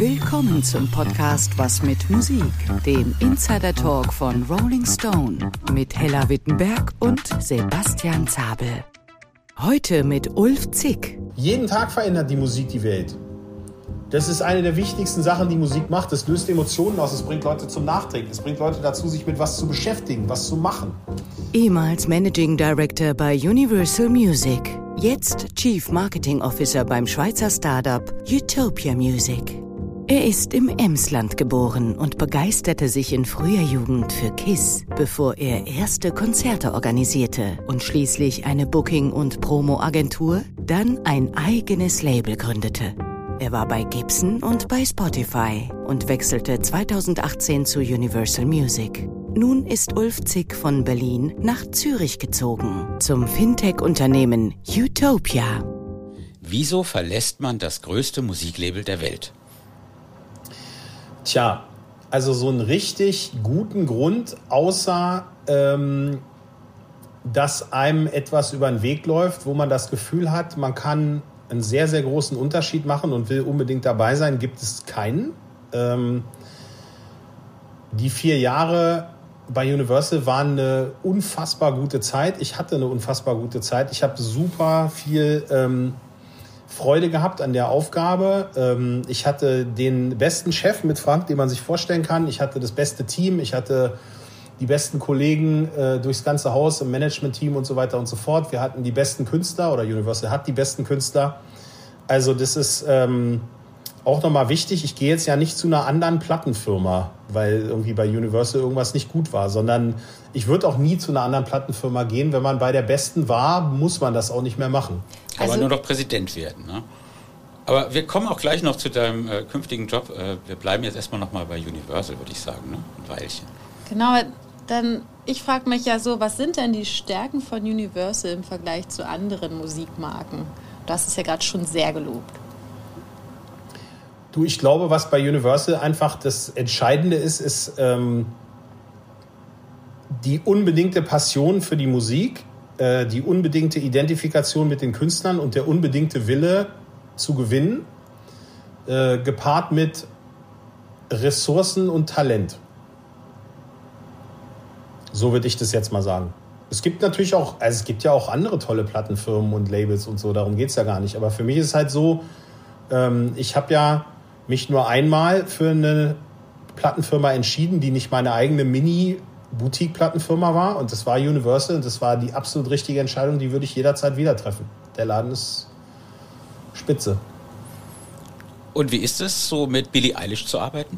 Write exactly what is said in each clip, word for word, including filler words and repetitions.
Willkommen zum Podcast Was mit Musik, dem Insider-Talk von Rolling Stone mit Hella Wittenberg und Sebastian Zabel. Heute mit Ulf Zick. Jeden Tag verändert die Musik die Welt. Das ist eine der wichtigsten Sachen, die Musik macht. Es löst Emotionen aus, es bringt Leute zum Nachdenken, es bringt Leute dazu, sich mit was zu beschäftigen, was zu machen. Ehemals Managing Director bei Universal Music, jetzt Chief Marketing Officer beim Schweizer Startup Utopia Music. Er ist im Emsland geboren und begeisterte sich in früher Jugend für KISS, bevor er erste Konzerte organisierte und schließlich eine Booking- und Promo-Agentur, dann ein eigenes Label gründete. Er war bei Gibson und bei Spotify und wechselte zweitausendachtzehn zu Universal Music. Nun ist Ulf Zick von Berlin nach Zürich gezogen, zum Fintech-Unternehmen Utopia. Wieso verlässt man das größte Musiklabel der Welt? Tja, also so einen richtig guten Grund, außer ähm, dass einem etwas über den Weg läuft, wo man das Gefühl hat, man kann einen sehr, sehr großen Unterschied machen und will unbedingt dabei sein, gibt es keinen. Ähm, die vier Jahre bei Universal waren eine unfassbar gute Zeit. Ich hatte eine unfassbar gute Zeit. Ich habe super viel ähm, Freude gehabt an der Aufgabe. Ähm, ich hatte den besten Chef mit Frank, den man sich vorstellen kann. Ich hatte das beste Team. Ich hatte die besten Kollegen äh, durchs ganze Haus im Management-Team und so weiter und so fort. Wir hatten die besten Künstler oder Universal hat die besten Künstler. Also das ist ähm, auch nochmal wichtig. Ich gehe jetzt ja nicht zu einer anderen Plattenfirma, weil irgendwie bei Universal irgendwas nicht gut war, sondern ich würde auch nie zu einer anderen Plattenfirma gehen. Wenn man bei der besten war, muss man das auch nicht mehr machen. Aber also, nur noch Präsident werden, ne? Aber wir kommen auch gleich noch zu deinem äh, künftigen Job. Äh, wir bleiben jetzt erstmal noch mal bei Universal, würde ich sagen, ne? Ein Weilchen. Genau, dann ich frage mich ja so, was sind denn die Stärken von Universal im Vergleich zu anderen Musikmarken? Du hast es ja gerade schon sehr gelobt. Du, ich glaube, was bei Universal einfach das Entscheidende ist, ist ähm, die unbedingte Passion für die Musik, äh, die unbedingte Identifikation mit den Künstlern und der unbedingte Wille zu gewinnen, äh, gepaart mit Ressourcen und Talent. So würde ich das jetzt mal sagen. Es gibt natürlich auch, also es gibt ja auch andere tolle Plattenfirmen und Labels und so, darum geht es ja gar nicht. Aber für mich ist es halt so, ähm, ich habe ja mich nur einmal für eine Plattenfirma entschieden, die nicht meine eigene Mini-Boutique-Plattenfirma war. Und das war Universal und das war die absolut richtige Entscheidung, die würde ich jederzeit wieder treffen. Der Laden ist spitze. Und wie ist es, so mit Billie Eilish zu arbeiten?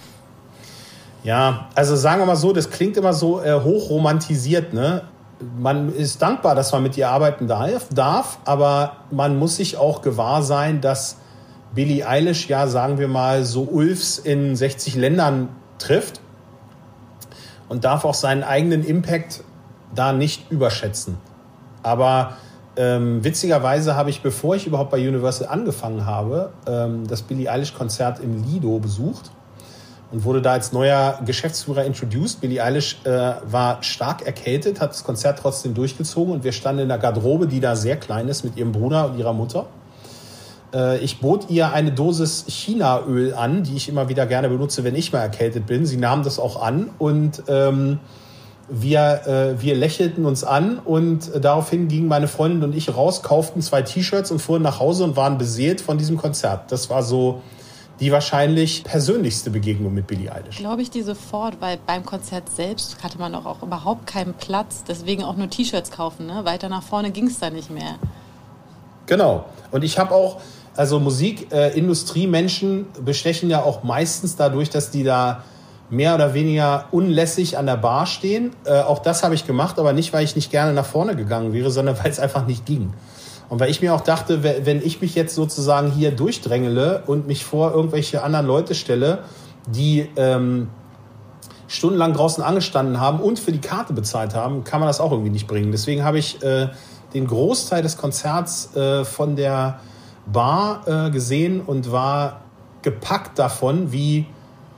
Ja, also sagen wir mal so, das klingt immer so äh, hochromantisiert, ne? Man ist dankbar, dass man mit ihr arbeiten darf, darf, aber man muss sich auch gewahr sein, dass Billie Eilish, ja, sagen wir mal, so Ulfs in sechzig Ländern trifft und darf auch seinen eigenen Impact da nicht überschätzen. Aber ähm, witzigerweise habe ich, bevor ich überhaupt bei Universal angefangen habe, ähm, das Billie Eilish-Konzert im Lido besucht und wurde da als neuer Geschäftsführer introduced. Billie Eilish äh, war stark erkältet, hat das Konzert trotzdem durchgezogen und wir standen in der Garderobe, die da sehr klein ist, mit ihrem Bruder und ihrer Mutter. Äh, ich bot ihr eine Dosis Chinaöl an, die ich immer wieder gerne benutze, wenn ich mal erkältet bin. Sie nahm das auch an und ähm, wir, äh, wir lächelten uns an und äh, daraufhin gingen meine Freundin und ich raus, kauften zwei T-Shirts und fuhren nach Hause und waren beseelt von diesem Konzert. Das war so die wahrscheinlich persönlichste Begegnung mit Billie Eilish. Glaube ich dir sofort, weil beim Konzert selbst hatte man auch, auch überhaupt keinen Platz. Deswegen auch nur T-Shirts kaufen, ne? Weiter nach vorne ging es da nicht mehr. Genau. Und ich habe auch, also Musikindustriemenschen äh, bestechen ja auch meistens dadurch, dass die da mehr oder weniger unlässig an der Bar stehen. Äh, auch das habe ich gemacht, aber nicht, weil ich nicht gerne nach vorne gegangen wäre, sondern weil es einfach nicht ging. Und weil ich mir auch dachte, wenn ich mich jetzt sozusagen hier durchdrängele und mich vor irgendwelche anderen Leute stelle, die ähm, stundenlang draußen angestanden haben und für die Karte bezahlt haben, kann man das auch irgendwie nicht bringen. Deswegen habe ich äh, den Großteil des Konzerts äh, von der Bar äh, gesehen und war gepackt davon, wie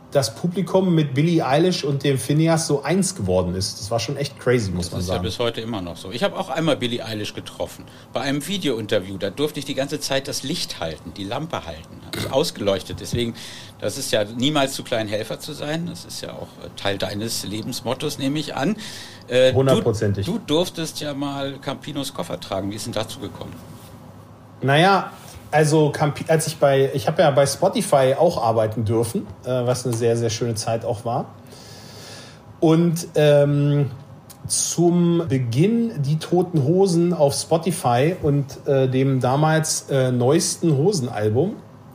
das Publikum mit Billie Eilish und dem Phineas so eins geworden ist. Das war schon echt crazy, muss man sagen. Das ist ja bis heute immer noch so. Ich habe auch einmal Billie Eilish getroffen. Bei einem Video-Interview, da durfte ich die ganze Zeit das Licht halten, die Lampe halten. Habe ich ausgeleuchtet. Deswegen, das ist ja niemals zu klein, Helfer zu sein. Das ist ja auch Teil deines Lebensmottos, nehme ich an. Äh, Hundertprozentig. Du, du durftest ja mal Campinos Koffer tragen. Wie ist denn dazu gekommen? Naja, also als ich bei, ich habe ja bei Spotify auch arbeiten dürfen, äh, was eine sehr, sehr schöne Zeit auch war. Und ähm, zum Beginn die Toten Hosen auf Spotify und äh, dem damals äh, neuesten Hosenalbum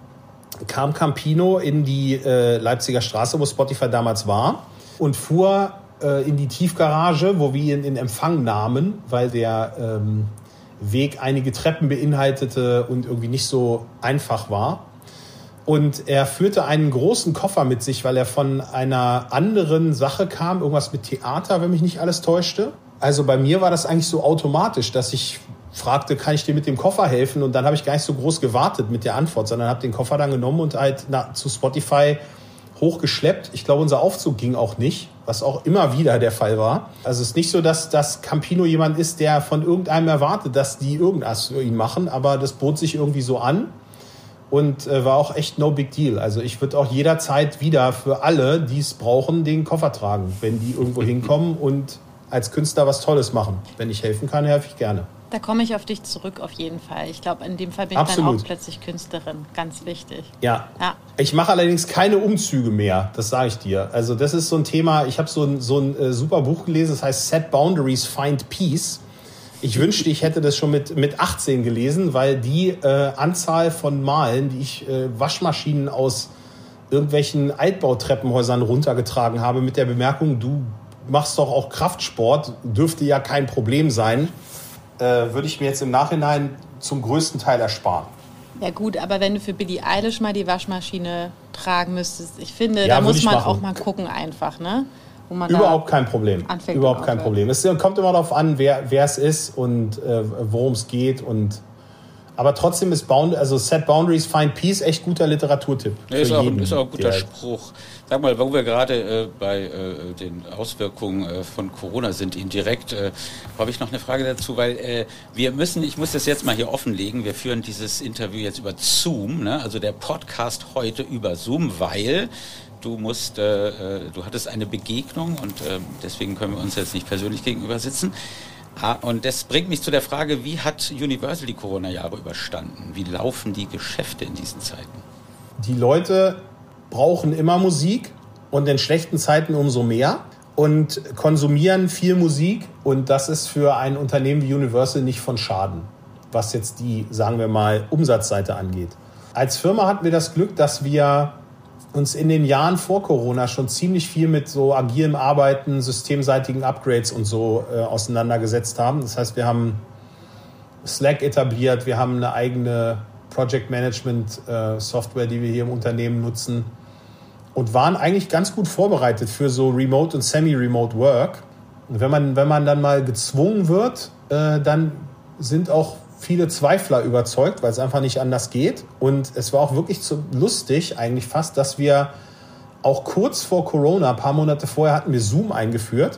kam Campino in die äh, Leipziger Straße, wo Spotify damals war, und fuhr äh, in die Tiefgarage, wo wir ihn in Empfang nahmen, weil der ähm, Weg einige Treppen beinhaltete und irgendwie nicht so einfach war. Und er führte einen großen Koffer mit sich, weil er von einer anderen Sache kam, irgendwas mit Theater, wenn mich nicht alles täuschte. Also bei mir war das eigentlich so automatisch, dass ich fragte, kann ich dir mit dem Koffer helfen? Und dann habe ich gar nicht so groß gewartet mit der Antwort, sondern habe den Koffer dann genommen und halt na, zu Spotify hochgeschleppt. Ich glaube, unser Aufzug ging auch nicht, was auch immer wieder der Fall war. Also es ist nicht so, dass, dass Campino jemand ist, der von irgendeinem erwartet, dass die irgendwas für ihn machen, aber das bot sich irgendwie so an und äh, war auch echt no big deal. Also ich würde auch jederzeit wieder für alle, die es brauchen, den Koffer tragen, wenn die irgendwo hinkommen und als Künstler was Tolles machen. Wenn ich helfen kann, helfe ich gerne. Da komme ich auf dich zurück auf jeden Fall. Ich glaube, in dem Fall bin ich Absolut. dann auch plötzlich Künstlerin. Ganz wichtig. Ja. ja. Ich mache allerdings keine Umzüge mehr, das sage ich dir. Also das ist so ein Thema, ich habe so ein, so ein äh, super Buch gelesen, das heißt Set Boundaries, Find Peace. Ich wünschte, ich hätte das schon mit, mit achtzehn gelesen, weil die äh, Anzahl von Malen, die ich äh, Waschmaschinen aus irgendwelchen Altbautreppenhäusern runtergetragen habe, mit der Bemerkung, du machst doch auch Kraftsport, dürfte ja kein Problem sein, äh, würde ich mir jetzt im Nachhinein zum größten Teil ersparen. Ja gut, aber wenn du für Billie Eilish mal die Waschmaschine tragen müsstest, ich finde, ja, da muss man machen. auch mal gucken einfach, ne? Wo man Überhaupt kein Problem. Anfängt Überhaupt kein Problem. Es kommt immer darauf an, wer, wer es ist und äh, worum es geht. Und aber trotzdem ist Bound, also Set Boundaries, Find Peace echt guter Literaturtipp. Ja, ist, auch, jeden, ist auch ein guter Spruch. Sag mal, wo wir gerade äh, bei äh, den Auswirkungen äh, von Corona sind, indirekt, äh, habe ich noch eine Frage dazu, weil äh, wir müssen, ich muss das jetzt mal hier offenlegen, wir führen dieses Interview jetzt über Zoom, ne? Also der Podcast heute über Zoom, weil du musst, äh, du hattest eine Begegnung und äh, deswegen können wir uns jetzt nicht persönlich gegenüber sitzen. Ah, und das bringt mich zu der Frage, wie hat Universal die Corona-Jahre überstanden? Wie laufen die Geschäfte in diesen Zeiten? Die Leute brauchen immer Musik und in schlechten Zeiten umso mehr und konsumieren viel Musik, und das ist für ein Unternehmen wie Universal nicht von Schaden, was jetzt die, sagen wir mal, Umsatzseite angeht. Als Firma hatten wir das Glück, dass wir uns in den Jahren vor Corona schon ziemlich viel mit so agilem Arbeiten, systemseitigen Upgrades und so äh, auseinandergesetzt haben. Das heißt, wir haben Slack etabliert, wir haben eine eigene Project Management äh, Software, die wir hier im Unternehmen nutzen, und waren eigentlich ganz gut vorbereitet für so Remote und Semi-Remote Work. Und wenn man, wenn man dann mal gezwungen wird, äh, dann sind auch viele Zweifler überzeugt, weil es einfach nicht anders geht. Und es war auch wirklich zu lustig eigentlich fast, dass wir auch kurz vor Corona, ein paar Monate vorher, hatten wir Zoom eingeführt.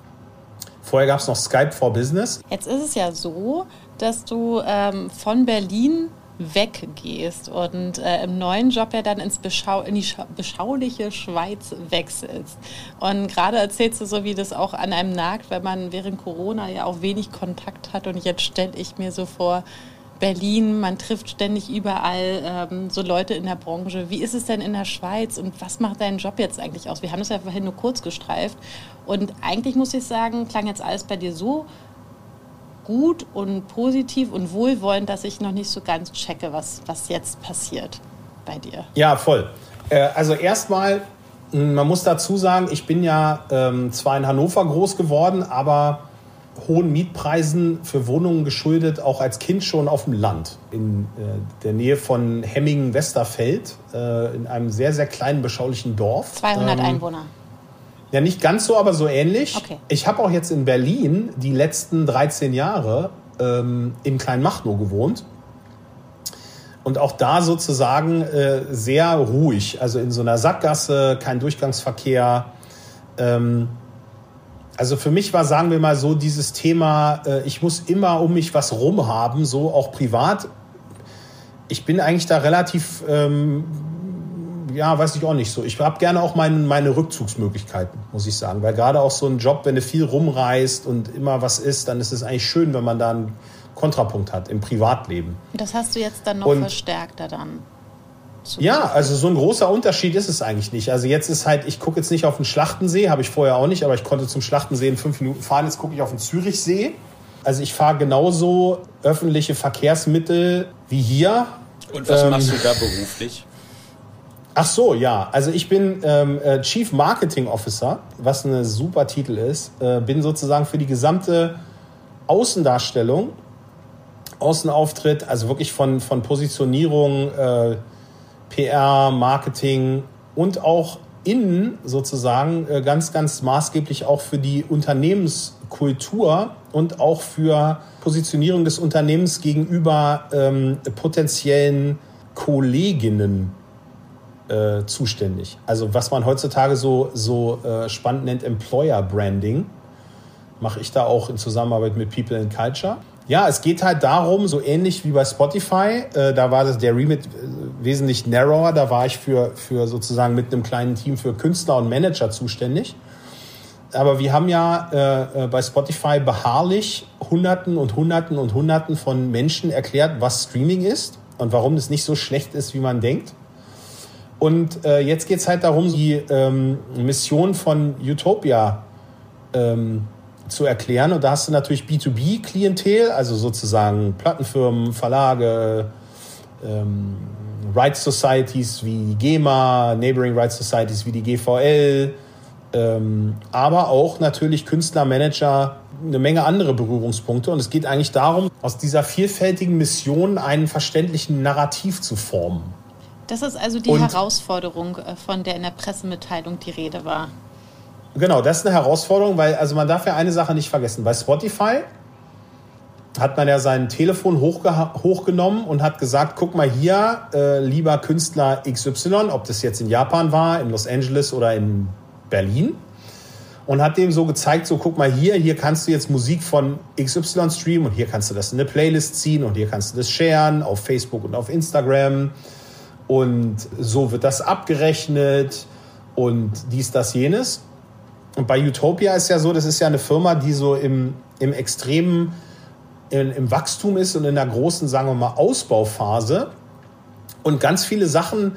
Vorher gab es noch Skype for Business. Jetzt ist es ja so, dass du ähm, von Berlin weggehst und äh, im neuen Job ja dann ins Beschau- in die Scha- beschauliche Schweiz wechselst. Und gerade erzählst du so, wie das auch an einem nagt, wenn man während Corona ja auch wenig Kontakt hat. Und jetzt stelle ich mir so vor, Berlin, man trifft ständig überall ähm, so Leute in der Branche. Wie ist es denn in der Schweiz und was macht deinen Job jetzt eigentlich aus? Wir haben das ja vorhin nur kurz gestreift. Und eigentlich muss ich sagen, klang jetzt alles bei dir so gut und positiv und wohlwollend, dass ich noch nicht so ganz checke, was, was jetzt passiert bei dir. Ja, voll. Äh, also erstmal, man muss dazu sagen, ich bin ja ähm, zwar in Hannover groß geworden, aber hohen Mietpreisen für Wohnungen geschuldet, auch als Kind schon auf dem Land. In äh, der Nähe von Hemmingen-Westerfeld, äh, in einem sehr, sehr kleinen, beschaulichen Dorf. zweihundert ähm, Einwohner. Ja, nicht ganz so, aber so ähnlich. Okay. Ich habe auch jetzt in Berlin die letzten dreizehn Jahre ähm, in Kleinmachnow gewohnt. Und auch da sozusagen äh, sehr ruhig, also in so einer Sackgasse, kein Durchgangsverkehr. Ähm, also für mich war, sagen wir mal so, dieses Thema, äh, ich muss immer um mich was rum haben, so auch privat. Ich bin eigentlich da relativ, ähm, ja, weiß ich auch nicht so. Ich habe gerne auch mein, meine Rückzugsmöglichkeiten, muss ich sagen. Weil gerade auch so ein Job, wenn du viel rumreist und immer was ist, dann ist es eigentlich schön, wenn man da einen Kontrapunkt hat im Privatleben. Das hast du jetzt dann noch und, verstärkter dann? Ja, also so ein großer Unterschied ist es eigentlich nicht. Also jetzt ist halt, ich gucke jetzt nicht auf den Schlachtensee, habe ich vorher auch nicht, aber ich konnte zum Schlachtensee in fünf Minuten fahren. Jetzt gucke ich auf den Zürichsee. Also ich fahre genauso öffentliche Verkehrsmittel wie hier. Und was ähm, machst du da beruflich? Ach so, ja. Also ich bin ähm, Chief Marketing Officer, was ein super Titel ist. Äh, bin sozusagen für die gesamte Außendarstellung, Außenauftritt, also wirklich von, von Positionierung, äh, P R, Marketing und auch innen sozusagen äh, ganz, ganz maßgeblich auch für die Unternehmenskultur und auch für Positionierung des Unternehmens gegenüber ähm, potenziellen Kolleginnen äh, zuständig. Also was man heutzutage so, so äh, spannend nennt, Employer Branding, mache ich da auch in Zusammenarbeit mit People and Culture. Ja, es geht halt darum, so ähnlich wie bei Spotify, äh, da war das der Remit äh, wesentlich narrower, da war ich für, für sozusagen mit einem kleinen Team für Künstler und Manager zuständig. Aber wir haben ja äh, bei Spotify beharrlich Hunderten und Hunderten und Hunderten von Menschen erklärt, was Streaming ist und warum es nicht so schlecht ist, wie man denkt. Und äh, jetzt geht es halt darum, die ähm, Mission von Utopia ähm, zu erklären. Und da hast du natürlich B zwei B-Klientel, also sozusagen Plattenfirmen, Verlage, ähm, Rights Societies wie die GEMA, Neighboring Rights Societies wie die G V L, ähm, aber auch natürlich Künstler, Manager, eine Menge andere Berührungspunkte. Und es geht eigentlich darum, aus dieser vielfältigen Mission einen verständlichen Narrativ zu formen. Das ist also die Und, Herausforderung, von der in der Pressemitteilung die Rede war. Genau, das ist eine Herausforderung, weil also man darf ja eine Sache nicht vergessen. Bei Spotify hat man ja sein Telefon hochge- hochgenommen und hat gesagt, guck mal hier, äh, lieber Künstler X Y, ob das jetzt in Japan war, in Los Angeles oder in Berlin, und hat dem so gezeigt, so guck mal hier, hier kannst du jetzt Musik von X Y streamen und hier kannst du das in eine Playlist ziehen und hier kannst du das sharen auf Facebook und auf Instagram und so wird das abgerechnet und dies, das, jenes. Und bei Utopia ist ja so, das ist ja eine Firma, die so im, im extremen, in, im Wachstum ist und in einer großen, sagen wir mal, Ausbauphase. Und ganz viele Sachen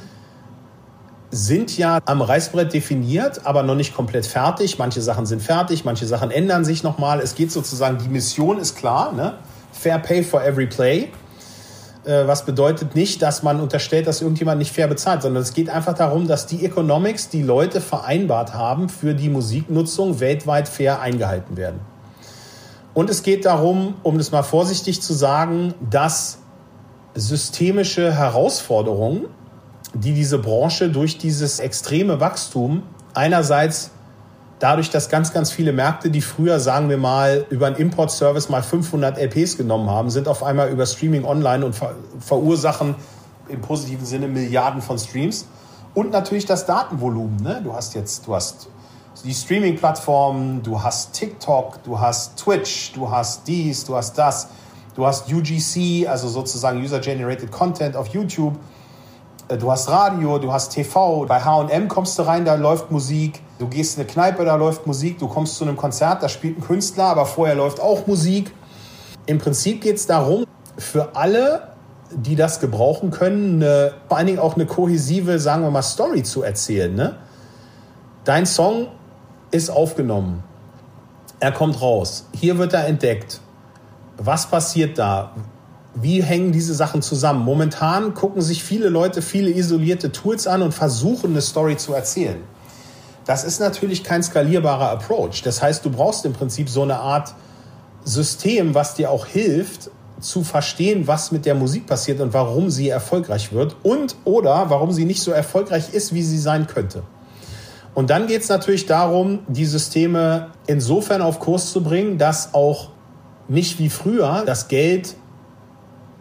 sind ja am Reißbrett definiert, aber noch nicht komplett fertig. Manche Sachen sind fertig, manche Sachen ändern sich nochmal. Es geht sozusagen, die Mission ist klar, ne? Fair pay for every play. Was bedeutet nicht, dass man unterstellt, dass irgendjemand nicht fair bezahlt, sondern es geht einfach darum, dass die Economics, die Leute vereinbart haben für die Musiknutzung, weltweit fair eingehalten werden. Und es geht darum, um das mal vorsichtig zu sagen, dass systemische Herausforderungen, die diese Branche durch dieses extreme Wachstum einerseits dadurch, dass ganz, ganz viele Märkte, die früher, sagen wir mal, über einen Import-Service mal fünfhundert L Ps genommen haben, sind auf einmal über Streaming online und ver- verursachen im positiven Sinne Milliarden von Streams. Und natürlich das Datenvolumen. Ne? Du hast jetzt, du hast die Streaming-Plattformen, du hast TikTok, du hast Twitch, du hast dies, du hast das, du hast U G C, also sozusagen User-Generated Content auf YouTube. Du hast Radio, du hast T V, bei H und M kommst du rein, da läuft Musik. Du gehst in eine Kneipe, da läuft Musik. Du kommst zu einem Konzert, da spielt ein Künstler, aber vorher läuft auch Musik. Im Prinzip geht es darum, für alle, die das gebrauchen können, eine, vor allen Dingen auch eine kohäsive, sagen wir mal, Story zu erzählen. Ne? Dein Song ist aufgenommen. Er kommt raus. Hier wird er entdeckt. Was passiert da? Wie hängen diese Sachen zusammen? Momentan gucken sich viele Leute viele isolierte Tools an und versuchen, eine Story zu erzählen. Das ist natürlich kein skalierbarer Approach. Das heißt, du brauchst im Prinzip so eine Art System, was dir auch hilft, zu verstehen, was mit der Musik passiert und warum sie erfolgreich wird und oder warum sie nicht so erfolgreich ist, wie sie sein könnte. Und dann geht es natürlich darum, die Systeme insofern auf Kurs zu bringen, dass auch nicht wie früher das Geld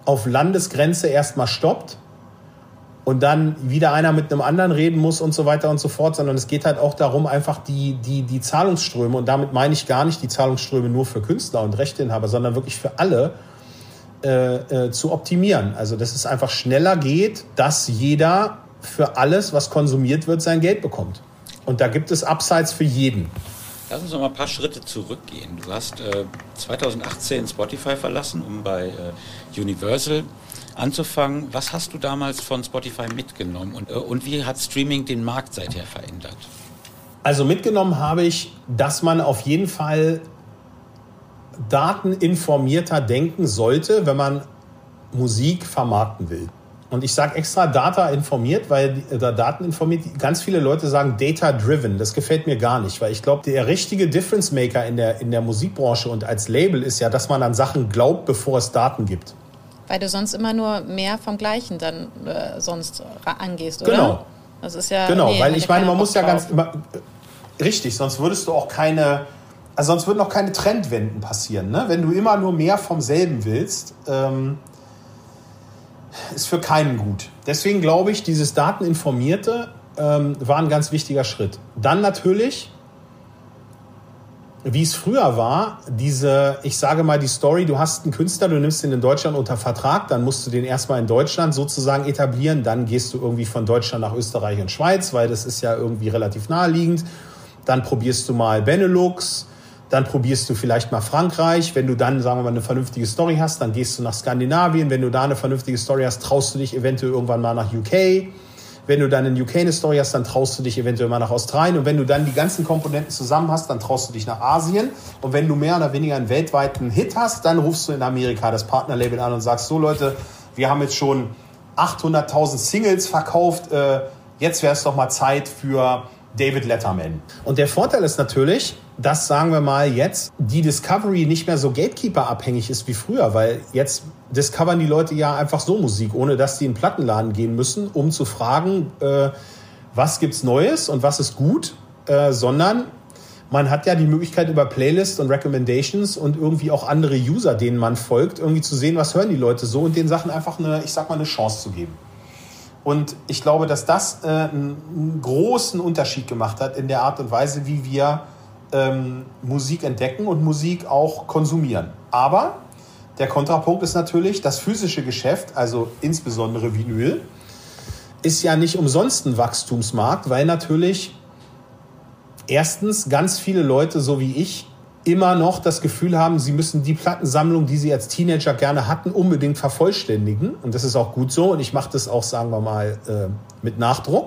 auf Landesgrenze erstmal stoppt und dann wieder einer mit einem anderen reden muss und so weiter und so fort, sondern es geht halt auch darum, einfach die, die, die Zahlungsströme, und damit meine ich gar nicht die Zahlungsströme nur für Künstler und Rechteinhaber, sondern wirklich für alle äh, äh, zu optimieren. Also dass es einfach schneller geht, dass jeder für alles, was konsumiert wird, sein Geld bekommt. Und da gibt es Upsides für jeden. Lass uns noch mal ein paar Schritte zurückgehen. Du hast äh, zwanzig achtzehn Spotify verlassen, um bei äh, Universal anzufangen. Was hast du damals von Spotify mitgenommen und, äh, und wie hat Streaming den Markt seither verändert? Also mitgenommen habe ich, dass man auf jeden Fall dateninformierter denken sollte, wenn man Musik vermarkten will. Und ich sage extra Data informiert, weil äh, Daten informiert, ganz viele Leute sagen Data driven. Das gefällt mir gar nicht, weil ich glaube, der richtige Difference Maker in der, in der Musikbranche und als Label ist ja, dass man an Sachen glaubt, bevor es Daten gibt. Weil du sonst immer nur mehr vom Gleichen dann äh, sonst angehst, oder? Genau. Das ist ja, genau, nee, weil ich meine, man muss ja ganz... Immer, richtig, sonst würdest du auch keine... Also sonst würden auch keine Trendwenden passieren. Ne? Wenn du immer nur mehr vom selben willst... Ähm, ist für keinen gut. Deswegen glaube ich, dieses Dateninformierte ähm, war ein ganz wichtiger Schritt. Dann natürlich, wie es früher war, diese, ich sage mal die Story, du hast einen Künstler, du nimmst ihn in Deutschland unter Vertrag, dann musst du den erstmal in Deutschland sozusagen etablieren, dann gehst du irgendwie von Deutschland nach Österreich und Schweiz, weil das ist ja irgendwie relativ naheliegend. Dann probierst du mal Benelux, dann probierst du vielleicht mal Frankreich. Wenn du dann, sagen wir mal, eine vernünftige Story hast, dann gehst du nach Skandinavien. Wenn du da eine vernünftige Story hast, traust du dich eventuell irgendwann mal nach U K. Wenn du dann in U K eine Story hast, dann traust du dich eventuell mal nach Australien. Und wenn du dann die ganzen Komponenten zusammen hast, dann traust du dich nach Asien. Und wenn du mehr oder weniger einen weltweiten Hit hast, dann rufst du in Amerika das Partnerlabel an und sagst, so Leute, wir haben jetzt schon achthunderttausend Singles verkauft. Äh, jetzt wäre es doch mal Zeit für David Letterman. Und der Vorteil ist natürlich, dass, sagen wir mal, jetzt die Discovery nicht mehr so Gatekeeper-abhängig ist wie früher, weil jetzt discovern die Leute ja einfach so Musik, ohne dass die in den Plattenladen gehen müssen, um zu fragen, äh, was gibt's Neues und was ist gut, äh, sondern man hat ja die Möglichkeit über Playlists und Recommendations und irgendwie auch andere User, denen man folgt, irgendwie zu sehen, was hören die Leute so und den Sachen einfach eine, ich sag mal, eine Chance zu geben. Und ich glaube, dass das äh, einen großen Unterschied gemacht hat in der Art und Weise, wie wir ähm, Musik entdecken und Musik auch konsumieren. Aber der Kontrapunkt ist natürlich, das physische Geschäft, also insbesondere Vinyl, ist ja nicht umsonst ein Wachstumsmarkt, weil natürlich erstens ganz viele Leute, so wie ich, immer noch das Gefühl haben, sie müssen die Plattensammlung, die sie als Teenager gerne hatten, unbedingt vervollständigen. Und das ist auch gut so. Und ich mache das auch, sagen wir mal, äh, mit Nachdruck.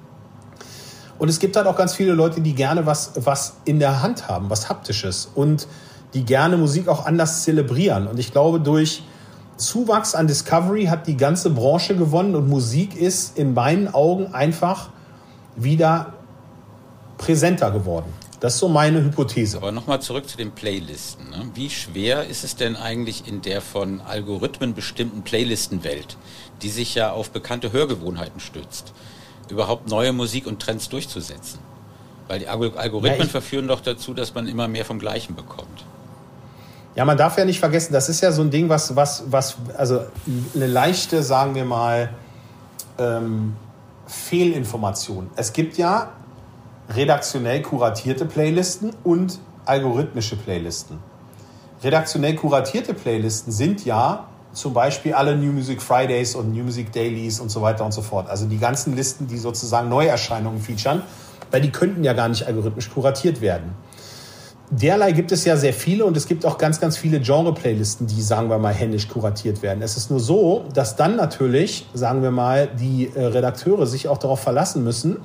Und es gibt halt auch ganz viele Leute, die gerne was, was in der Hand haben, was Haptisches. Und die gerne Musik auch anders zelebrieren. Und ich glaube, durch Zuwachs an Discovery hat die ganze Branche gewonnen. Und Musik ist in meinen Augen einfach wieder präsenter geworden. Das ist so meine Hypothese. Aber nochmal zurück zu den Playlisten. Ne? Wie schwer ist es denn eigentlich in der von Algorithmen bestimmten Playlistenwelt, die sich ja auf bekannte Hörgewohnheiten stützt, überhaupt neue Musik und Trends durchzusetzen? Weil die Algorithmen ja, verführen doch dazu, dass man immer mehr vom Gleichen bekommt. Ja, man darf ja nicht vergessen, das ist ja so ein Ding, was, was, was also eine leichte, sagen wir mal, ähm, Fehlinformation. Es gibt ja redaktionell kuratierte Playlisten und algorithmische Playlisten. Redaktionell kuratierte Playlisten sind ja zum Beispiel alle New Music Fridays und New Music Dailies und so weiter und so fort. Also die ganzen Listen, die sozusagen Neuerscheinungen featuren, weil die könnten ja gar nicht algorithmisch kuratiert werden. Derlei gibt es ja sehr viele und es gibt auch ganz, ganz viele Genre-Playlisten, die, sagen wir mal, händisch kuratiert werden. Es ist nur so, dass dann natürlich, sagen wir mal, die Redakteure sich auch darauf verlassen müssen,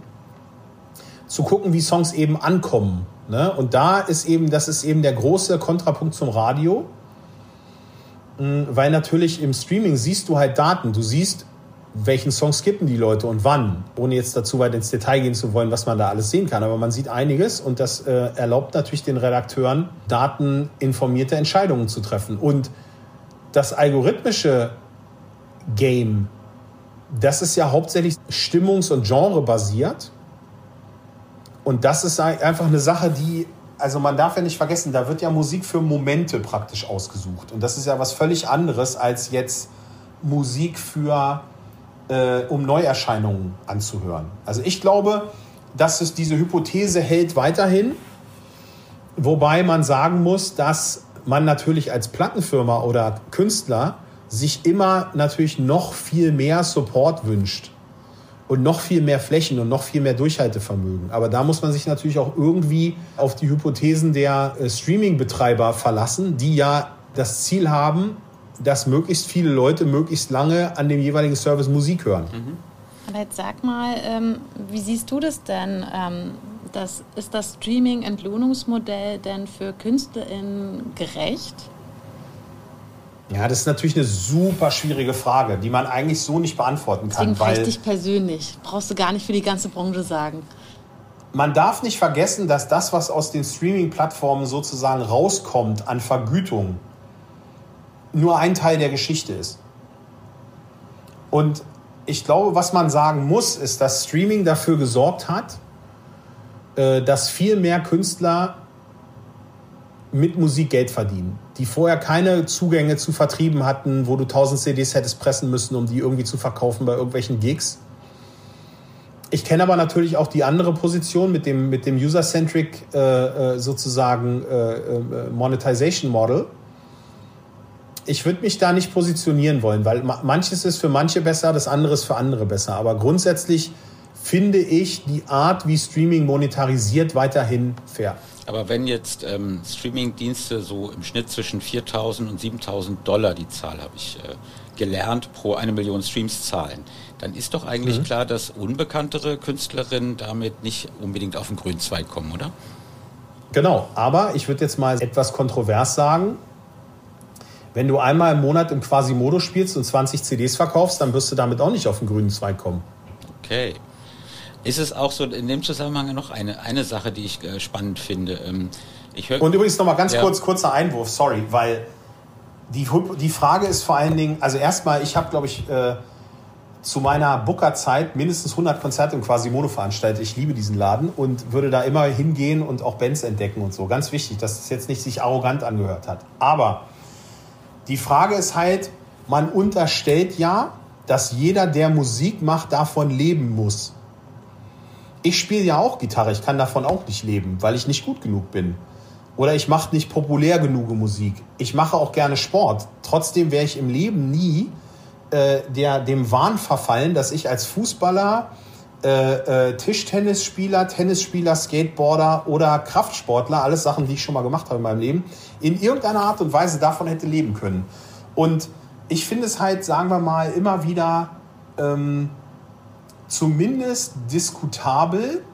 zu gucken, wie Songs eben ankommen. Ne? Und da ist eben, das ist eben der große Kontrapunkt zum Radio, weil natürlich im Streaming siehst du halt Daten. Du siehst, welchen Song skippen die Leute und wann, ohne jetzt dazu weit ins Detail gehen zu wollen, was man da alles sehen kann. Aber man sieht einiges und das äh, erlaubt natürlich den Redakteuren, dateninformierte Entscheidungen zu treffen. Und das algorithmische Game, das ist ja hauptsächlich stimmungs- und genrebasiert. Und das ist einfach eine Sache, die, also man darf ja nicht vergessen, da wird ja Musik für Momente praktisch ausgesucht. Und das ist ja was völlig anderes als jetzt Musik für, äh, um Neuerscheinungen anzuhören. Also ich glaube, dass es diese Hypothese hält weiterhin, wobei man sagen muss, dass man natürlich als Plattenfirma oder Künstler sich immer natürlich noch viel mehr Support wünscht und noch viel mehr Flächen und noch viel mehr Durchhaltevermögen. Aber da muss man sich natürlich auch irgendwie auf die Hypothesen der äh, Streaming-Betreiber verlassen, die ja das Ziel haben, dass möglichst viele Leute möglichst lange an dem jeweiligen Service Musik hören. Mhm. Aber jetzt sag mal, ähm, wie siehst du das denn? Ähm, das, ist das Streaming-Entlohnungsmodell denn für KünstlerInnen gerecht? Ja, das ist natürlich eine super schwierige Frage, die man eigentlich so nicht beantworten kann. Deswegen frage ich dich persönlich. Brauchst du gar nicht für die ganze Branche sagen. Man darf nicht vergessen, dass das, was aus den Streaming-Plattformen sozusagen rauskommt an Vergütung, nur ein Teil der Geschichte ist. Und ich glaube, was man sagen muss, ist, dass Streaming dafür gesorgt hat, dass viel mehr Künstler mit Musik Geld verdienen, die vorher keine Zugänge zu Vertrieben hatten, wo du tausend C Ds hättest pressen müssen, um die irgendwie zu verkaufen bei irgendwelchen Gigs. Ich kenne aber natürlich auch die andere Position mit dem, mit dem User-Centric äh, sozusagen äh, äh, Monetization Model. Ich würde mich da nicht positionieren wollen, weil manches ist für manche besser, das andere ist für andere besser. Aber grundsätzlich finde ich die Art, wie Streaming monetarisiert, weiterhin fair. Aber wenn jetzt ähm, Streaming-Dienste so im Schnitt zwischen viertausend und siebentausend Dollar, die Zahl habe ich äh, gelernt, pro eine Million Streams zahlen, dann ist doch eigentlich mhm. klar, dass unbekanntere Künstlerinnen damit nicht unbedingt auf den grünen Zweig kommen, oder? Genau, aber ich würde jetzt mal etwas kontrovers sagen, wenn du einmal im Monat im Quasimodo spielst und zwanzig C Ds verkaufst, dann wirst du damit auch nicht auf den grünen Zweig kommen. Okay. Ist es auch so in dem Zusammenhang noch eine, eine Sache, die ich äh, spannend finde? Ähm, ich hör, und übrigens nochmal ganz ja. kurz, kurzer Einwurf, sorry, weil die, die Frage ist vor allen Dingen, also erstmal, ich habe, glaube ich, äh, zu meiner Booker-Zeit mindestens hundert Konzerte im Quasimodo veranstaltet. Ich liebe diesen Laden und würde da immer hingehen und auch Bands entdecken und so. Ganz wichtig, dass es jetzt nicht sich arrogant angehört hat. Aber die Frage ist halt, man unterstellt ja, dass jeder, der Musik macht, davon leben muss. Ich spiele ja auch Gitarre, ich kann davon auch nicht leben, weil ich nicht gut genug bin. Oder ich mache nicht populär genug Musik. Ich mache auch gerne Sport. Trotzdem wäre ich im Leben nie äh, der, dem Wahn verfallen, dass ich als Fußballer, äh, äh, Tischtennisspieler, Tennisspieler, Skateboarder oder Kraftsportler, alles Sachen, die ich schon mal gemacht habe in meinem Leben, in irgendeiner Art und Weise davon hätte leben können. Und ich finde es halt, sagen wir mal, immer wieder ähm, zumindest diskutabel,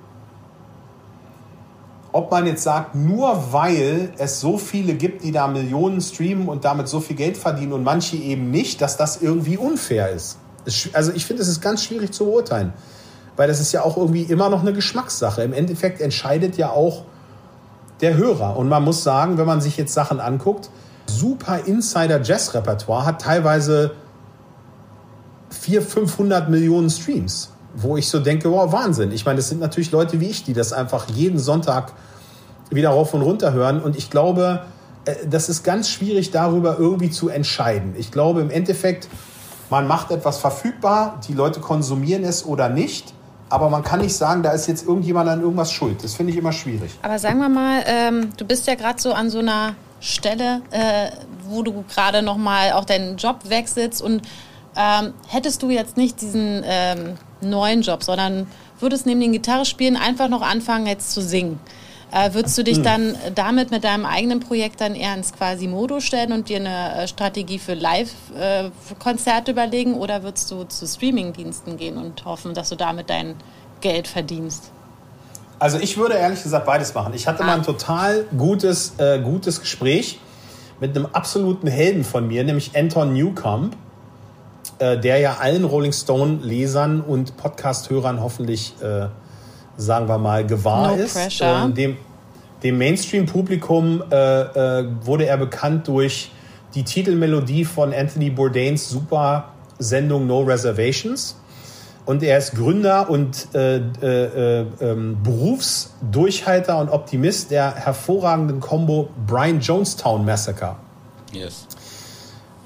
ob man jetzt sagt, nur weil es so viele gibt, die da Millionen streamen und damit so viel Geld verdienen und manche eben nicht, dass das irgendwie unfair ist. Also ich finde, es ist ganz schwierig zu beurteilen, weil das ist ja auch irgendwie immer noch eine Geschmackssache. Im Endeffekt entscheidet ja auch der Hörer. Und man muss sagen, wenn man sich jetzt Sachen anguckt, super Insider-Jazz-Repertoire hat teilweise vierhundert, fünfhundert Millionen Streams, wo ich so denke, wow, Wahnsinn. Ich meine, das sind natürlich Leute wie ich, die das einfach jeden Sonntag wieder rauf und runter hören. Und ich glaube, das ist ganz schwierig, darüber irgendwie zu entscheiden. Ich glaube, im Endeffekt, man macht etwas verfügbar, die Leute konsumieren es oder nicht. Aber man kann nicht sagen, da ist jetzt irgendjemand an irgendwas schuld. Das finde ich immer schwierig. Aber sagen wir mal, ähm, du bist ja gerade so an so einer Stelle, äh, wo du gerade noch mal auch deinen Job wechselst. Und ähm, hättest du jetzt nicht diesen ähm, neuen Job, sondern würdest neben den Gitarrespielen einfach noch anfangen, jetzt zu singen, äh, würdest du dich dann damit mit deinem eigenen Projekt dann eher ins Quasimodo stellen und dir eine Strategie für Live-Konzerte überlegen, oder würdest du zu Streaming-Diensten gehen und hoffen, dass du damit dein Geld verdienst? Also ich würde ehrlich gesagt beides machen. Ich hatte ah. mal ein total gutes, äh, gutes Gespräch mit einem absoluten Helden von mir, nämlich Anton Newcomb, äh, der ja allen Rolling Stone-Lesern und Podcast-Hörern hoffentlich, äh, sagen wir mal, gewahr no ist. Pressure. Äh, dem, dem Mainstream-Publikum äh, äh, wurde er bekannt durch die Titelmelodie von Anthony Bourdains super Sendung No Reservations. Und er ist Gründer und äh, äh, äh, Berufsdurchhalter und Optimist der hervorragenden Combo Brian Jonestown Massacre. Yes.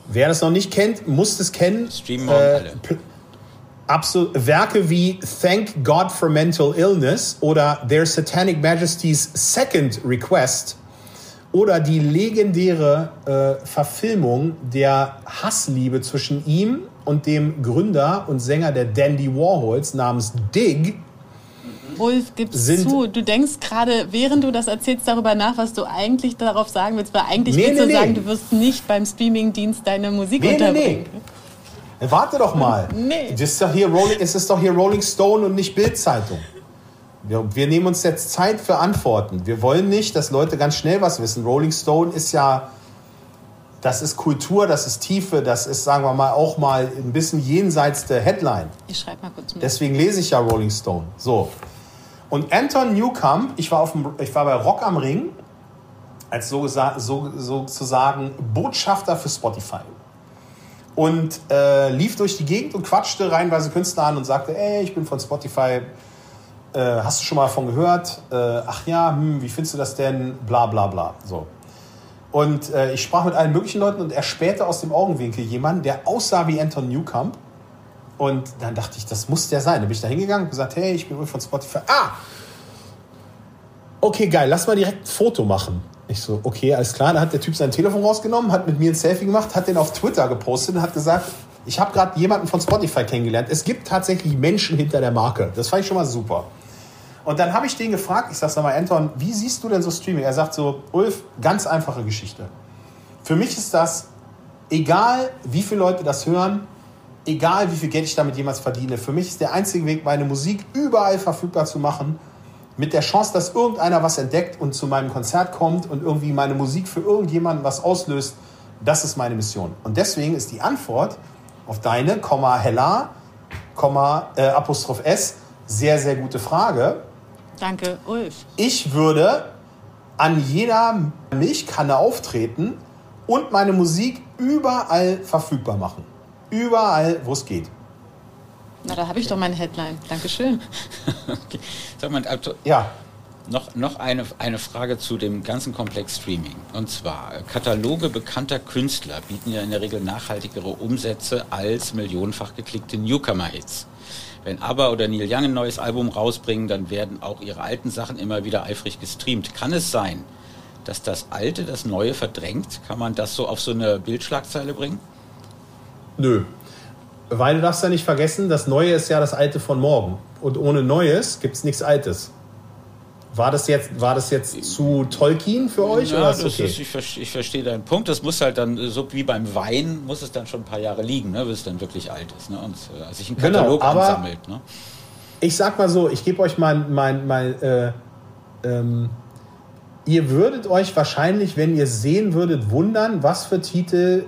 Wer das noch nicht kennt, muss es kennen. Streamen morgen äh, alle. P- absolut, Werke wie Thank God for Mental Illness oder Their Satanic Majesty's Second Request oder die legendäre äh, Verfilmung der Hassliebe zwischen ihm und dem Gründer und Sänger der Dandy Warhols namens Dig. Ulf, gib's zu. Du denkst gerade, während du das erzählst, darüber nach, was du eigentlich darauf sagen willst, weil eigentlich nee, willst nee, du nee. sagen, du wirst nicht beim Streamingdienst deine Musik nee, unterbringen. Nee, nee. Warte doch mal. Nee. Das ist doch hier Rolling, es ist doch hier Rolling Stone und nicht Bild-Zeitung. Wir, wir nehmen uns jetzt Zeit für Antworten. Wir wollen nicht, dass Leute ganz schnell was wissen. Rolling Stone ist ja, das ist Kultur, das ist Tiefe, das ist, sagen wir mal, auch mal ein bisschen jenseits der Headline. Ich schreibe mal kurz mit. Deswegen lese ich ja Rolling Stone. So. Und Anton Newcomb, ich war, auf dem, ich war bei Rock am Ring, als so, so, sozusagen Botschafter für Spotify. Und äh, lief durch die Gegend und quatschte reihenweise Künstler an und sagte, ey, ich bin von Spotify, äh, hast du schon mal davon gehört? Äh, ach ja, hm, wie findest du das denn? Bla bla bla. So. Und äh, ich sprach mit allen möglichen Leuten und er spähte aus dem Augenwinkel jemanden, der aussah wie Anton Newcomb. Und dann dachte ich, das muss der sein. Dann bin ich da hingegangen und gesagt, hey, ich bin von Spotify. Ah! Okay, geil, lass mal direkt ein Foto machen. Ich so, okay, alles klar. Dann hat der Typ sein Telefon rausgenommen, hat mit mir ein Selfie gemacht, hat den auf Twitter gepostet und hat gesagt, ich habe gerade jemanden von Spotify kennengelernt. Es gibt tatsächlich Menschen hinter der Marke. Das fand ich schon mal super. Und dann habe ich den gefragt, ich sag, sag mal, Anton, wie siehst du denn so Streaming? Er sagt so, Ulf, ganz einfache Geschichte. Für mich ist das, egal wie viele Leute das hören, egal wie viel Geld ich damit jemals verdiene, für mich ist der einzige Weg, meine Musik überall verfügbar zu machen, mit der Chance, dass irgendeiner was entdeckt und zu meinem Konzert kommt und irgendwie meine Musik für irgendjemanden was auslöst, das ist meine Mission. Und deswegen ist die Antwort auf deine, Komma, Hella, Komma, äh, Apostroph S, sehr, sehr gute Frage. Danke, Ulf. Ich würde an jeder Milchkanne auftreten und meine Musik überall verfügbar machen. Überall, wo es geht. Na, da habe ich doch meine Headline. Dankeschön. Okay. Sag mal, ja. noch, noch eine, eine Frage zu dem ganzen Komplex Streaming. Und zwar, Kataloge bekannter Künstler bieten ja in der Regel nachhaltigere Umsätze als millionenfach geklickte Newcomer-Hits. Wenn ABBA oder Neil Young ein neues Album rausbringen, dann werden auch ihre alten Sachen immer wieder eifrig gestreamt. Kann es sein, dass das Alte das Neue verdrängt? Kann man das so auf so eine Bildschlagzeile bringen? Nö. Weil du darfst ja nicht vergessen, das Neue ist ja das Alte von morgen. Und ohne Neues gibt es nichts Altes. War das jetzt, war das jetzt zu Tolkien für euch? Ja, oder ist das okay? ist, ich, verstehe, ich verstehe deinen Punkt. Das muss halt dann, so wie beim Wein, muss es dann schon ein paar Jahre liegen, ne, bis es dann wirklich alt ist. Ne, und äh, sich ein Katalog genau, aber ansammelt. Ne? Ich sag mal so, ich gebe euch mein, mein, mein äh, ähm, ihr würdet euch wahrscheinlich, wenn ihr es sehen würdet, wundern, was für Titel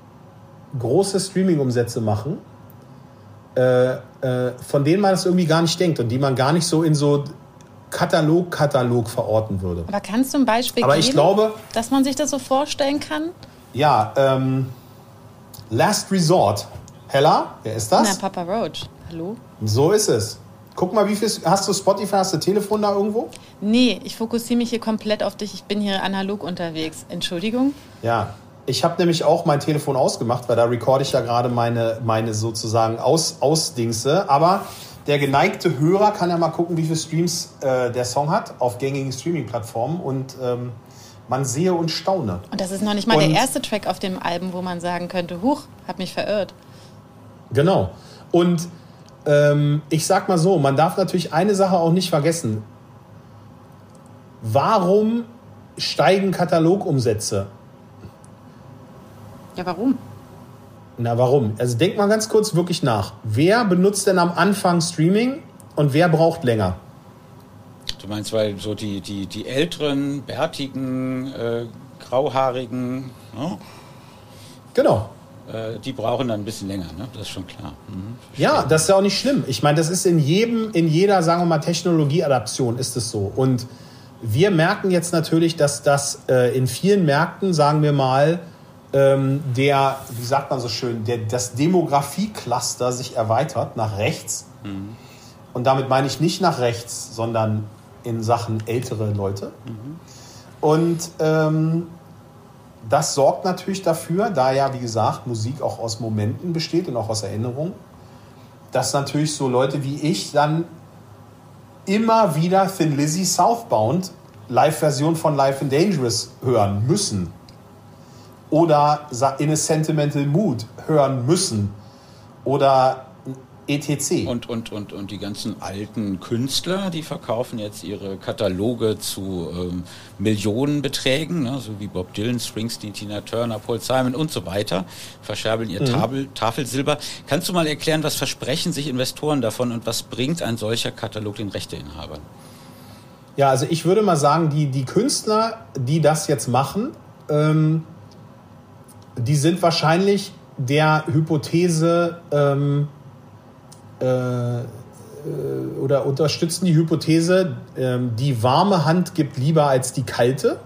große Streaming-Umsätze machen, äh, äh, von denen man es irgendwie gar nicht denkt und die man gar nicht so in so Katalog, Katalog verorten würde. Aber kannst du ein Beispiel Aber geben, ich glaube, dass man sich das so vorstellen kann? Ja, ähm, Last Resort. Hella, wer ist das? Na, Papa Roach. Hallo? So ist es. Guck mal, wie viel hast du Spotify, hast du Telefon da irgendwo? Nee, ich fokussiere mich hier komplett auf dich. Ich bin hier analog unterwegs. Entschuldigung? Ja, ich habe nämlich auch mein Telefon ausgemacht, weil da recorde ich ja gerade meine, meine sozusagen Aus, Ausdingse. Aber der geneigte Hörer kann ja mal gucken, wie viele Streams äh, der Song hat auf gängigen Streaming-Plattformen und ähm, man sehe und staune. Und das ist noch nicht mal und, der erste Track auf dem Album, wo man sagen könnte, huch, hab mich verirrt. Genau. Und ähm, ich sag mal so, man darf natürlich eine Sache auch nicht vergessen. Warum steigen Katalogumsätze? Ja, warum? Na, warum? Also denk mal ganz kurz wirklich nach. Wer benutzt denn am Anfang Streaming und wer braucht länger? Du meinst, weil so die, die, die älteren, bärtigen, äh, grauhaarigen, ne? Genau. Äh, die brauchen dann ein bisschen länger, ne? Das ist schon klar. Mhm, ja, das ist ja auch nicht schlimm. Ich meine, das ist in jedem, in jeder, sagen wir mal, Technologieadaption ist es so. Und wir merken jetzt natürlich, dass das äh, in vielen Märkten, sagen wir mal, ähm, der, wie sagt man so schön, der, das Demografie-Cluster sich erweitert nach rechts. Mhm. Und damit meine ich nicht nach rechts, sondern in Sachen ältere Leute. Mhm. Und ähm, das sorgt natürlich dafür, da ja, wie gesagt, Musik auch aus Momenten besteht und auch aus Erinnerungen, dass natürlich so Leute wie ich dann immer wieder Thin Lizzy Southbound, Live-Version von Life and Dangerous hören müssen. Oder In a Sentimental Mood hören müssen. Oder et cetera. Und, und, und, und die ganzen alten Künstler, die verkaufen jetzt ihre Kataloge zu ähm, Millionenbeträgen, ne, so wie Bob Dylan, Springsteen, Tina Turner, Paul Simon und so weiter, verscherbeln ihr mhm. Tafel, Tafelsilber. Kannst du mal erklären, was versprechen sich Investoren davon und was bringt ein solcher Katalog den Rechteinhabern? Ja, also ich würde mal sagen, die, die Künstler, die das jetzt machen, ähm, die sind wahrscheinlich der Hypothese ähm, äh, oder unterstützen die Hypothese, äh, die warme Hand gibt lieber als die kalte.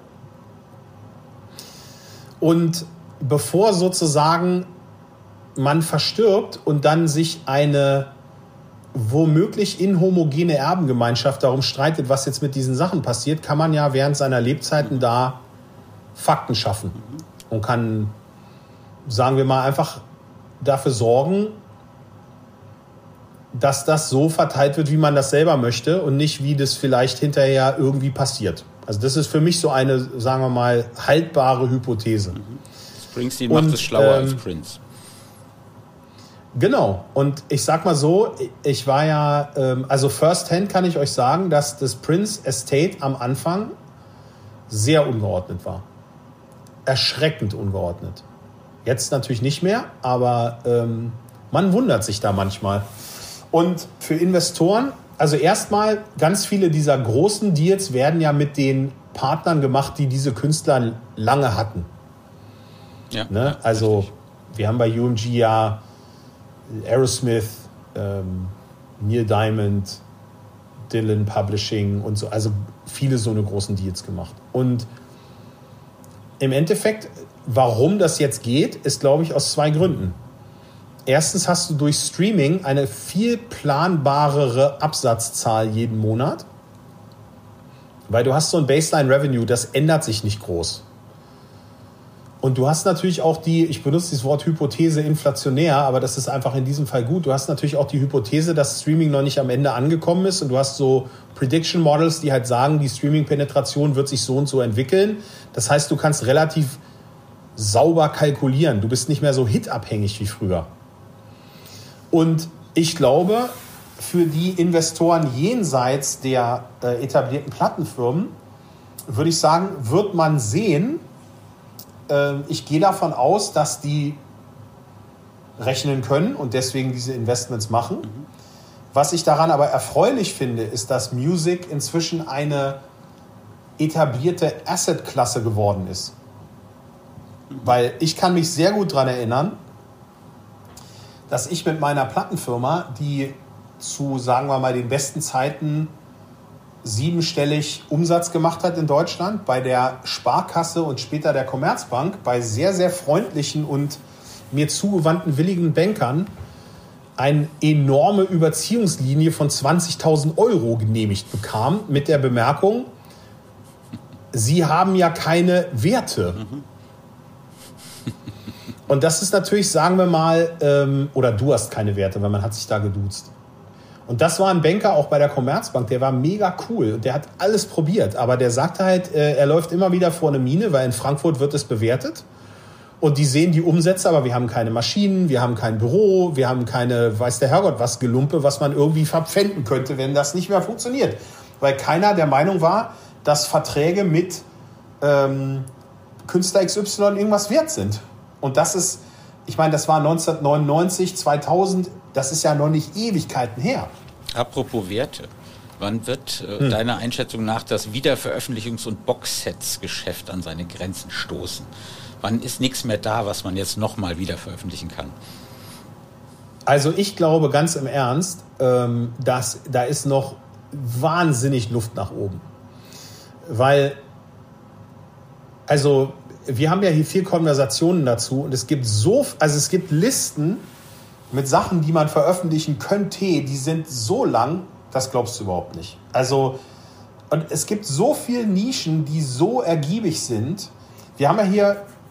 Und bevor sozusagen man verstirbt und dann sich eine womöglich inhomogene Erbengemeinschaft darum streitet, was jetzt mit diesen Sachen passiert, kann man ja während seiner Lebzeiten da Fakten schaffen und kann, sagen wir mal, einfach dafür sorgen, dass das so verteilt wird, wie man das selber möchte und nicht, wie das vielleicht hinterher irgendwie passiert. Also das ist für mich so eine, sagen wir mal, haltbare Hypothese. Springsteen macht es schlauer ähm, als Prince. Genau. Und ich sag mal so, ich war ja, ähm, also first hand kann ich euch sagen, dass das Prince Estate am Anfang sehr ungeordnet war. Erschreckend ungeordnet. Jetzt natürlich nicht mehr, aber ähm, man wundert sich da manchmal. Und für Investoren, also erstmal, ganz viele dieser großen Deals werden ja mit den Partnern gemacht, die diese Künstler lange hatten. Ja, ne? Also richtig. Wir haben bei U M G ja Aerosmith, ähm, Neil Diamond, Dylan Publishing und so, also viele so eine großen Deals gemacht. Und im Endeffekt, warum das jetzt geht, ist, glaube ich, aus zwei Gründen. Erstens hast du durch Streaming eine viel planbarere Absatzzahl jeden Monat, weil du hast so ein Baseline-Revenue, das ändert sich nicht groß. Und du hast natürlich auch die, ich benutze das Wort Hypothese inflationär, aber das ist einfach in diesem Fall gut. Du hast natürlich auch die Hypothese, dass Streaming noch nicht am Ende angekommen ist und du hast so Prediction Models, die halt sagen, die Streaming-Penetration wird sich so und so entwickeln. Das heißt, du kannst relativ sauber kalkulieren. Du bist nicht mehr so hitabhängig wie früher. Und ich glaube, für die Investoren jenseits der äh, etablierten Plattenfirmen, würde ich sagen, wird man sehen, äh, ich gehe davon aus, dass die rechnen können und deswegen diese Investments machen. Mhm. Was ich daran aber erfreulich finde, ist, dass Music inzwischen eine etablierte Asset-Klasse geworden ist. Mhm. Weil ich kann mich sehr gut daran erinnern, dass ich mit meiner Plattenfirma, die zu, sagen wir mal, den besten Zeiten siebenstellig Umsatz gemacht hat in Deutschland, bei der Sparkasse und später der Commerzbank, bei sehr, sehr freundlichen und mir zugewandten, willigen Bankern, eine enorme Überziehungslinie von zwanzigtausend Euro genehmigt bekam, mit der Bemerkung, Sie haben ja keine Werte. Mhm. Und das ist natürlich, sagen wir mal, ähm, oder du hast keine Werte, weil man hat sich da geduzt. Und das war ein Banker auch bei der Commerzbank, der war mega cool und der hat alles probiert. Aber der sagte halt, äh, er läuft immer wieder vor eine Mine, weil in Frankfurt wird es bewertet. Und die sehen die Umsätze, aber wir haben keine Maschinen, wir haben kein Büro, wir haben keine, weiß der Herrgott was, Gelumpe, was man irgendwie verpfänden könnte, wenn das nicht mehr funktioniert. Weil keiner der Meinung war, dass Verträge mit ähm, Künstler X Y irgendwas wert sind. Und das ist, ich meine, das war neunzehnhundertneunundneunzig, zweitausend, das ist ja noch nicht Ewigkeiten her. Apropos Werte, wann wird äh, hm. deiner Einschätzung nach das Wiederveröffentlichungs- und Boxsets-Geschäft an seine Grenzen stoßen? Wann ist nichts mehr da, was man jetzt nochmal wieder veröffentlichen kann? Also ich glaube ganz im Ernst, ähm, dass da ist noch wahnsinnig Luft nach oben. Weil, also wir haben ja hier viel Konversationen dazu und es gibt so, also es gibt Listen mit Sachen, die man veröffentlichen könnte, die sind so lang, das glaubst du überhaupt nicht. Also, und es gibt so viele Nischen, die so ergiebig sind. Wir haben ja hier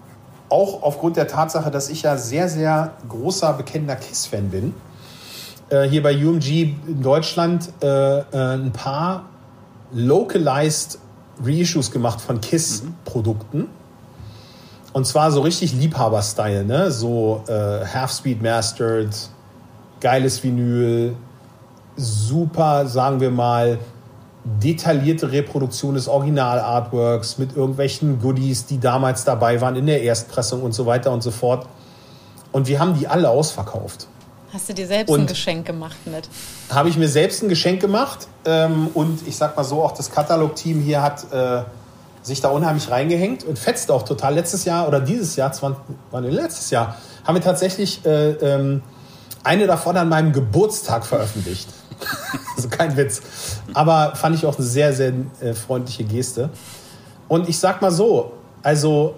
auch aufgrund der Tatsache, dass ich ja sehr, sehr großer, bekennender Kiss-Fan bin, äh, hier bei U M G in Deutschland äh, äh, ein paar localized Reissues gemacht von Kiss-Produkten. Mhm. Und zwar so richtig Liebhaber-Style, ne? So äh, Half-Speed Mastered, geiles Vinyl, super, sagen wir mal, detaillierte Reproduktion des Original-Artworks mit irgendwelchen Goodies, die damals dabei waren in der Erstpressung und so weiter und so fort. Und wir haben die alle ausverkauft. Hast du dir selbst und ein Geschenk gemacht mit? Habe ich mir selbst ein Geschenk gemacht. Ähm, und ich sag mal so, auch das Katalog-Team hier hat äh, sich da unheimlich reingehängt und fetzt auch total. Letztes Jahr oder dieses Jahr, zwanzig, war nicht, letztes Jahr, haben wir tatsächlich äh, ähm, eine davon an meinem Geburtstag veröffentlicht. Also kein Witz. Aber fand ich auch eine sehr, sehr äh, freundliche Geste. Und ich sag mal so, also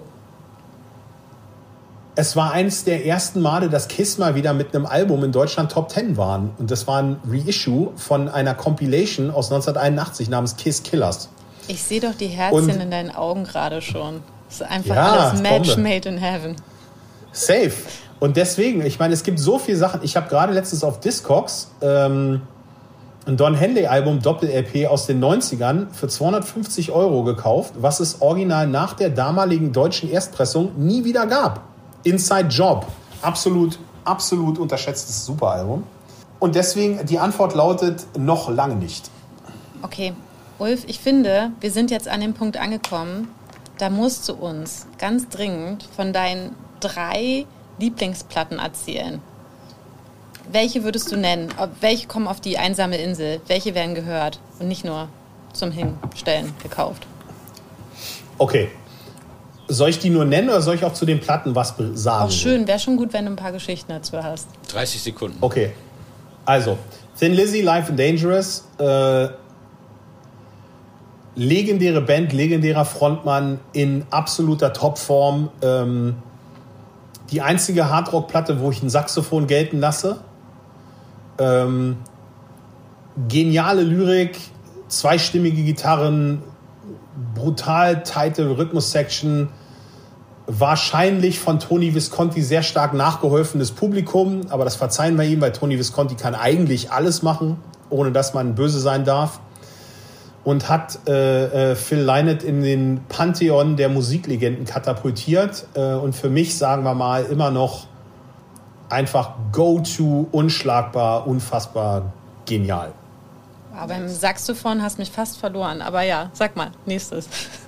es war eines der ersten Male, dass Kiss mal wieder mit einem Album in Deutschland Top Ten waren. Und das war ein Reissue von einer Compilation aus neunzehnhunderteinundachtzig namens Kiss Killers. Ich sehe doch die Herzchen und in deinen Augen gerade schon. Das ist einfach ja, alles Match Bombe. Made in heaven. Safe. Und deswegen, ich meine, es gibt so viele Sachen. Ich habe gerade letztens auf Discogs ähm, ein Don Henley-Album, Doppel-L P aus den neunzigern für zweihundertfünfzig Euro gekauft, was es original nach der damaligen deutschen Erstpressung nie wieder gab. Inside Job. Absolut, absolut unterschätztes Superalbum. Und deswegen, die Antwort lautet, noch lange nicht. Okay, Ulf, ich finde, wir sind jetzt an dem Punkt angekommen, da musst du uns ganz dringend von deinen drei Lieblingsplatten erzählen. Welche würdest du nennen? Welche kommen auf die einsame Insel? Welche werden gehört und nicht nur zum Hinstellen gekauft? Okay. Soll ich die nur nennen oder soll ich auch zu den Platten was sagen? Auch schön, wäre schon gut, wenn du ein paar Geschichten dazu hast. dreißig Sekunden. Okay. Also, Thin Lizzy, Live and Dangerous. Äh, legendäre Band, legendärer Frontmann in absoluter Topform. Ähm, die einzige Hardrock-Platte, wo ich ein Saxophon gelten lasse. Ähm, geniale Lyrik, zweistimmige Gitarren, brutal tighte Rhythmus-Section, wahrscheinlich von Tony Visconti sehr stark nachgeholfenes Publikum, aber das verzeihen wir ihm, weil Tony Visconti kann eigentlich alles machen, ohne dass man böse sein darf. Und hat äh, äh, Phil Lynott in den Pantheon der Musiklegenden katapultiert äh, und für mich, sagen wir mal, immer noch einfach go-to, unschlagbar, unfassbar genial. Aber beim Saxophon hast du mich fast verloren, aber ja, sag mal, nächstes.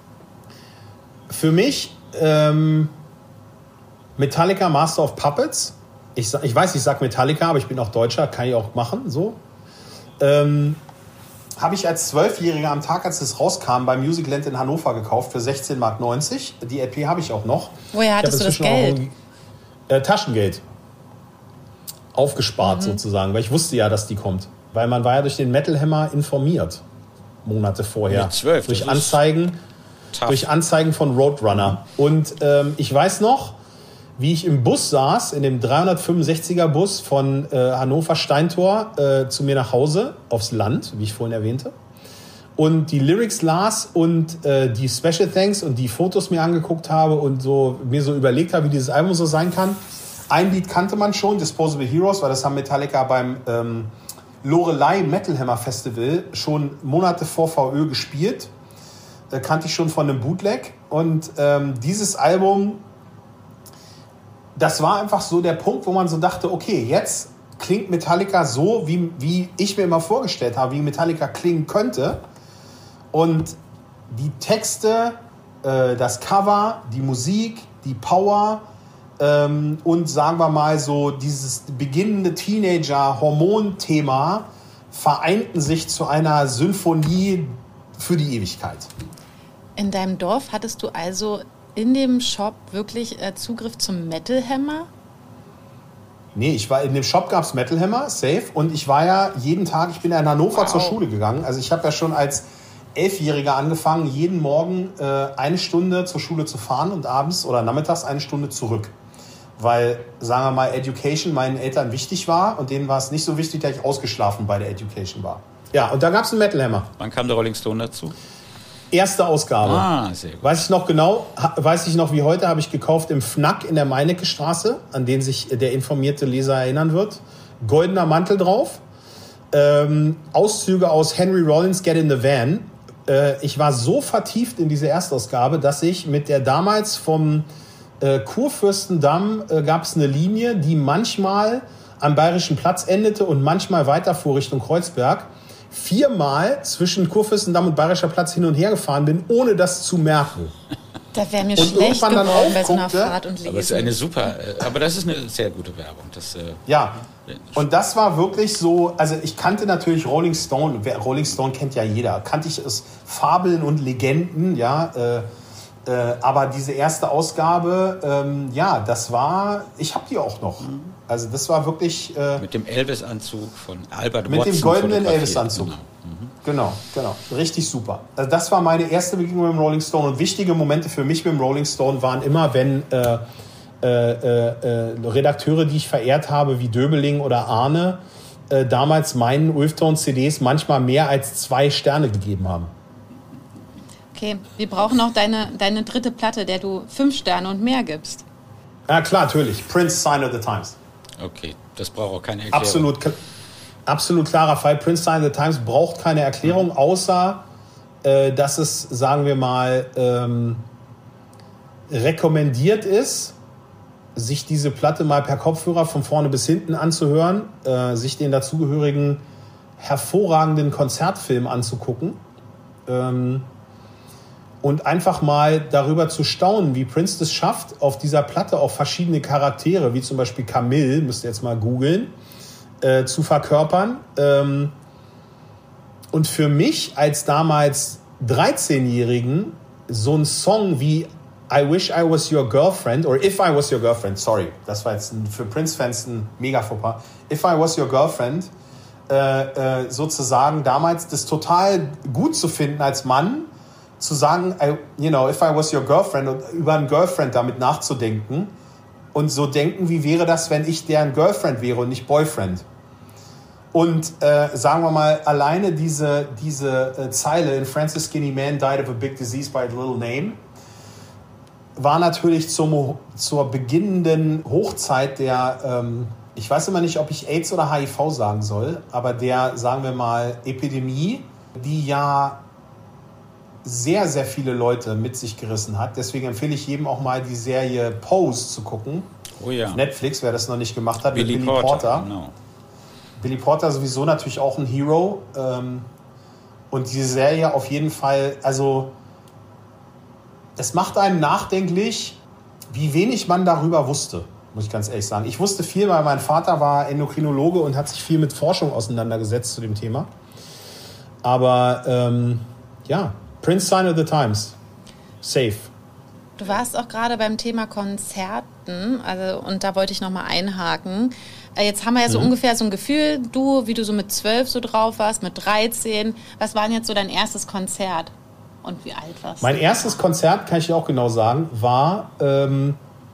Für mich ähm, Metallica, Master of Puppets. Ich, ich weiß, ich sag Metallica, aber ich bin auch Deutscher, kann ich auch machen, so. Ähm, habe ich als Zwölfjähriger am Tag, als es rauskam, beim Musicland in Hannover gekauft für sechzehn Mark neunzig. Die L P habe ich auch noch. Woher hattest du das Geld? Auch, äh, Taschengeld. Aufgespart mhm. sozusagen, weil ich wusste ja, dass die kommt. Weil man war ja durch den Metal Hammer informiert, Monate vorher. Mit zwölf, durch Anzeigen, durch Anzeigen von Roadrunner. Mhm. Und ähm, ich weiß noch, wie ich im Bus saß, in dem dreihundertfünfundsechziger Bus von äh, Hannover Steintor äh, zu mir nach Hause, aufs Land, wie ich vorhin erwähnte, und die Lyrics las und äh, die Special Thanks und die Fotos mir angeguckt habe und so mir so überlegt habe, wie dieses Album so sein kann. Ein Lied kannte man schon, Disposable Heroes, weil das haben Metallica beim ähm, Lorelei Metal Hammer Festival schon Monate vor V Ö gespielt. Äh, kannte ich schon von einem Bootleg. Und ähm, dieses Album, das war einfach so der Punkt, wo man so dachte, okay, jetzt klingt Metallica so, wie, wie ich mir immer vorgestellt habe, wie Metallica klingen könnte. Und die Texte, äh, das Cover, die Musik, die Power ähm, und sagen wir mal so dieses beginnende Teenager-Hormon-Thema vereinten sich zu einer Symphonie für die Ewigkeit. In deinem Dorf hattest du also in dem Shop wirklich äh, Zugriff zum Metal Hammer? Nee, ich war in dem Shop gab es Metal Hammer, safe. Und ich war ja jeden Tag, ich bin ja in Hannover wow. zur Schule gegangen. Also ich habe ja schon als Elfjähriger angefangen, jeden Morgen äh, eine Stunde zur Schule zu fahren und abends oder nachmittags eine Stunde zurück. Weil, sagen wir mal, Education meinen Eltern wichtig war und denen war es nicht so wichtig, dass ich ausgeschlafen bei der Education war. Ja, und da gab es einen Metal Hammer. Wann kam der Rolling Stone dazu? Erste Ausgabe. Ah, sehr gut. Weiß ich noch genau, weiß ich noch wie heute, habe ich gekauft im Fnac in der Meinecke-Straße, an den sich der informierte Leser erinnern wird. Goldener Mantel drauf. Ähm, Auszüge aus Henry Rollins' Get in the Van. Äh, ich war so vertieft in diese Erstausgabe, dass ich mit der damals vom äh, Kurfürstendamm äh, gab es eine Linie, die manchmal am Bayerischen Platz endete und manchmal weiterfuhr Richtung Kreuzberg. Viermal zwischen Kurfürstendamm und Bayerischer Platz hin und her gefahren bin, ohne das zu merken. Da wäre mir und schlecht dann geworden bei so einer aufguckte, Fahrt und Lesen. Aber, ist eine super, aber das ist eine sehr gute Werbung. Das, äh, ja, und das war wirklich so, also ich kannte natürlich Rolling Stone, Rolling Stone kennt ja jeder, kannte ich es Fabeln und Legenden, ja, äh, äh, aber diese erste Ausgabe, ähm, ja, das war, ich habe die auch noch. Mhm. Also das war wirklich... Äh, mit dem Elvis-Anzug von Albert mit Watson. Mit dem goldenen Elvis-Anzug. Genau. Mhm. genau, genau. Richtig super. Also das war meine erste Begegnung mit dem Rolling Stone. Und wichtige Momente für mich mit dem Rolling Stone waren immer, wenn äh, äh, äh, Redakteure, die ich verehrt habe, wie Döbeling oder Arne, äh, damals meinen Ulftone-C Ds manchmal mehr als zwei Sterne gegeben haben. Okay, wir brauchen auch deine, deine dritte Platte, der du fünf Sterne und mehr gibst. Ja, klar, natürlich. Prince, Sign of the Times. Okay, das braucht auch keine Erklärung. Absolut, absolut klarer Fall. Prince, Sign of the Times braucht keine Erklärung, außer, äh, dass es, sagen wir mal, ähm, rekommendiert ist, sich diese Platte mal per Kopfhörer von vorne bis hinten anzuhören, äh, sich den dazugehörigen hervorragenden Konzertfilm anzugucken, ähm, und einfach mal darüber zu staunen, wie Prince das schafft, auf dieser Platte auch verschiedene Charaktere, wie zum Beispiel Camille, müsst ihr jetzt mal googeln, äh, zu verkörpern. Ähm, und für mich als damals dreizehnjährigen so ein Song wie I Wish I Was Your Girlfriend oder If I Was Your Girlfriend, sorry, das war jetzt ein, für Prince-Fans ein mega Fauxpas, If I Was Your Girlfriend, äh, äh, sozusagen damals das total gut zu finden als Mann, zu sagen, I, you know, if I was your girlfriend und über ein Girlfriend damit nachzudenken und so denken, wie wäre das, wenn ich deren Girlfriend wäre und nicht Boyfriend. Und äh, sagen wir mal, alleine diese, diese äh, Zeile in Francis Skinny Man died of a big disease by a little name war natürlich zum, zur beginnenden Hochzeit der, ähm, ich weiß immer nicht, ob ich AIDS oder H I V sagen soll, aber der, sagen wir mal, Epidemie, die ja sehr, sehr viele Leute mit sich gerissen hat. Deswegen empfehle ich jedem auch mal die Serie Pose zu gucken. Oh ja. Auf Netflix, wer das noch nicht gemacht hat, Billy, mit Billy Porter. Porter. Genau. Billy Porter sowieso natürlich auch ein Hero. Und diese Serie auf jeden Fall, also es macht einen nachdenklich, wie wenig man darüber wusste, muss ich ganz ehrlich sagen. Ich wusste viel, weil mein Vater war Endokrinologe und hat sich viel mit Forschung auseinandergesetzt zu dem Thema. Aber ähm, ja, Prince, Sign of the Times. Safe. Du warst auch gerade beim Thema Konzerten, also und da wollte ich nochmal einhaken. Jetzt haben wir ja so mhm. ungefähr so ein Gefühl, du, wie du so mit zwölf so drauf warst, mit dreizehn. Was war denn jetzt so dein erstes Konzert? Und wie alt warst du? Mein erstes Konzert, kann ich dir auch genau sagen, war ähm,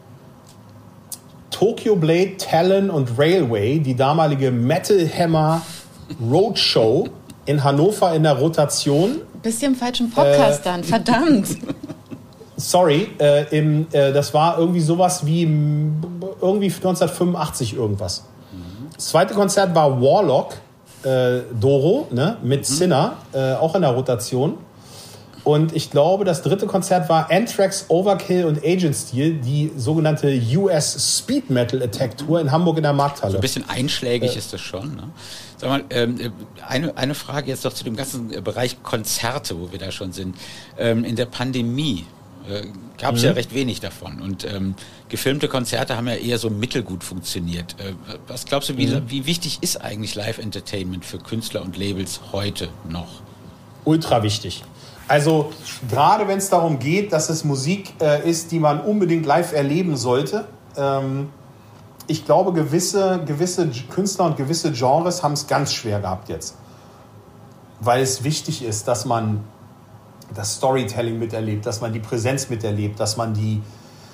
Tokyo Blade, Talon und Railway, die damalige Metal Hammer Roadshow in Hannover in der Rotation. Bist du im falschen Podcast äh, dann, verdammt. Sorry, äh, im, äh, das war irgendwie sowas wie irgendwie neunzehnhundertfünfundachtzig irgendwas. Mhm. Das zweite Konzert war Warlock, äh, Doro, ne, mit mhm. Sinner, äh, auch in der Rotation. Und ich glaube, das dritte Konzert war Anthrax, Overkill und Agent Steel, die sogenannte U S Speed Metal Attack Tour in Hamburg in der Markthalle. So ein bisschen einschlägig äh, ist das schon, ne? Sag mal, ähm, eine, eine Frage jetzt noch zu dem ganzen Bereich Konzerte, wo wir da schon sind. Ähm, in der Pandemie äh, gab es mhm. ja recht wenig davon und ähm, gefilmte Konzerte haben ja eher so mittelgut funktioniert. Äh, was glaubst du, wie, mhm. wie wichtig ist eigentlich Live-Entertainment für Künstler und Labels heute noch? Ultra wichtig. Also gerade wenn es darum geht, dass es Musik äh, ist, die man unbedingt live erleben sollte, ähm, ich glaube, gewisse, gewisse Künstler und gewisse Genres haben es ganz schwer gehabt jetzt. Weil es wichtig ist, dass man das Storytelling miterlebt, dass man die Präsenz miterlebt, dass man die,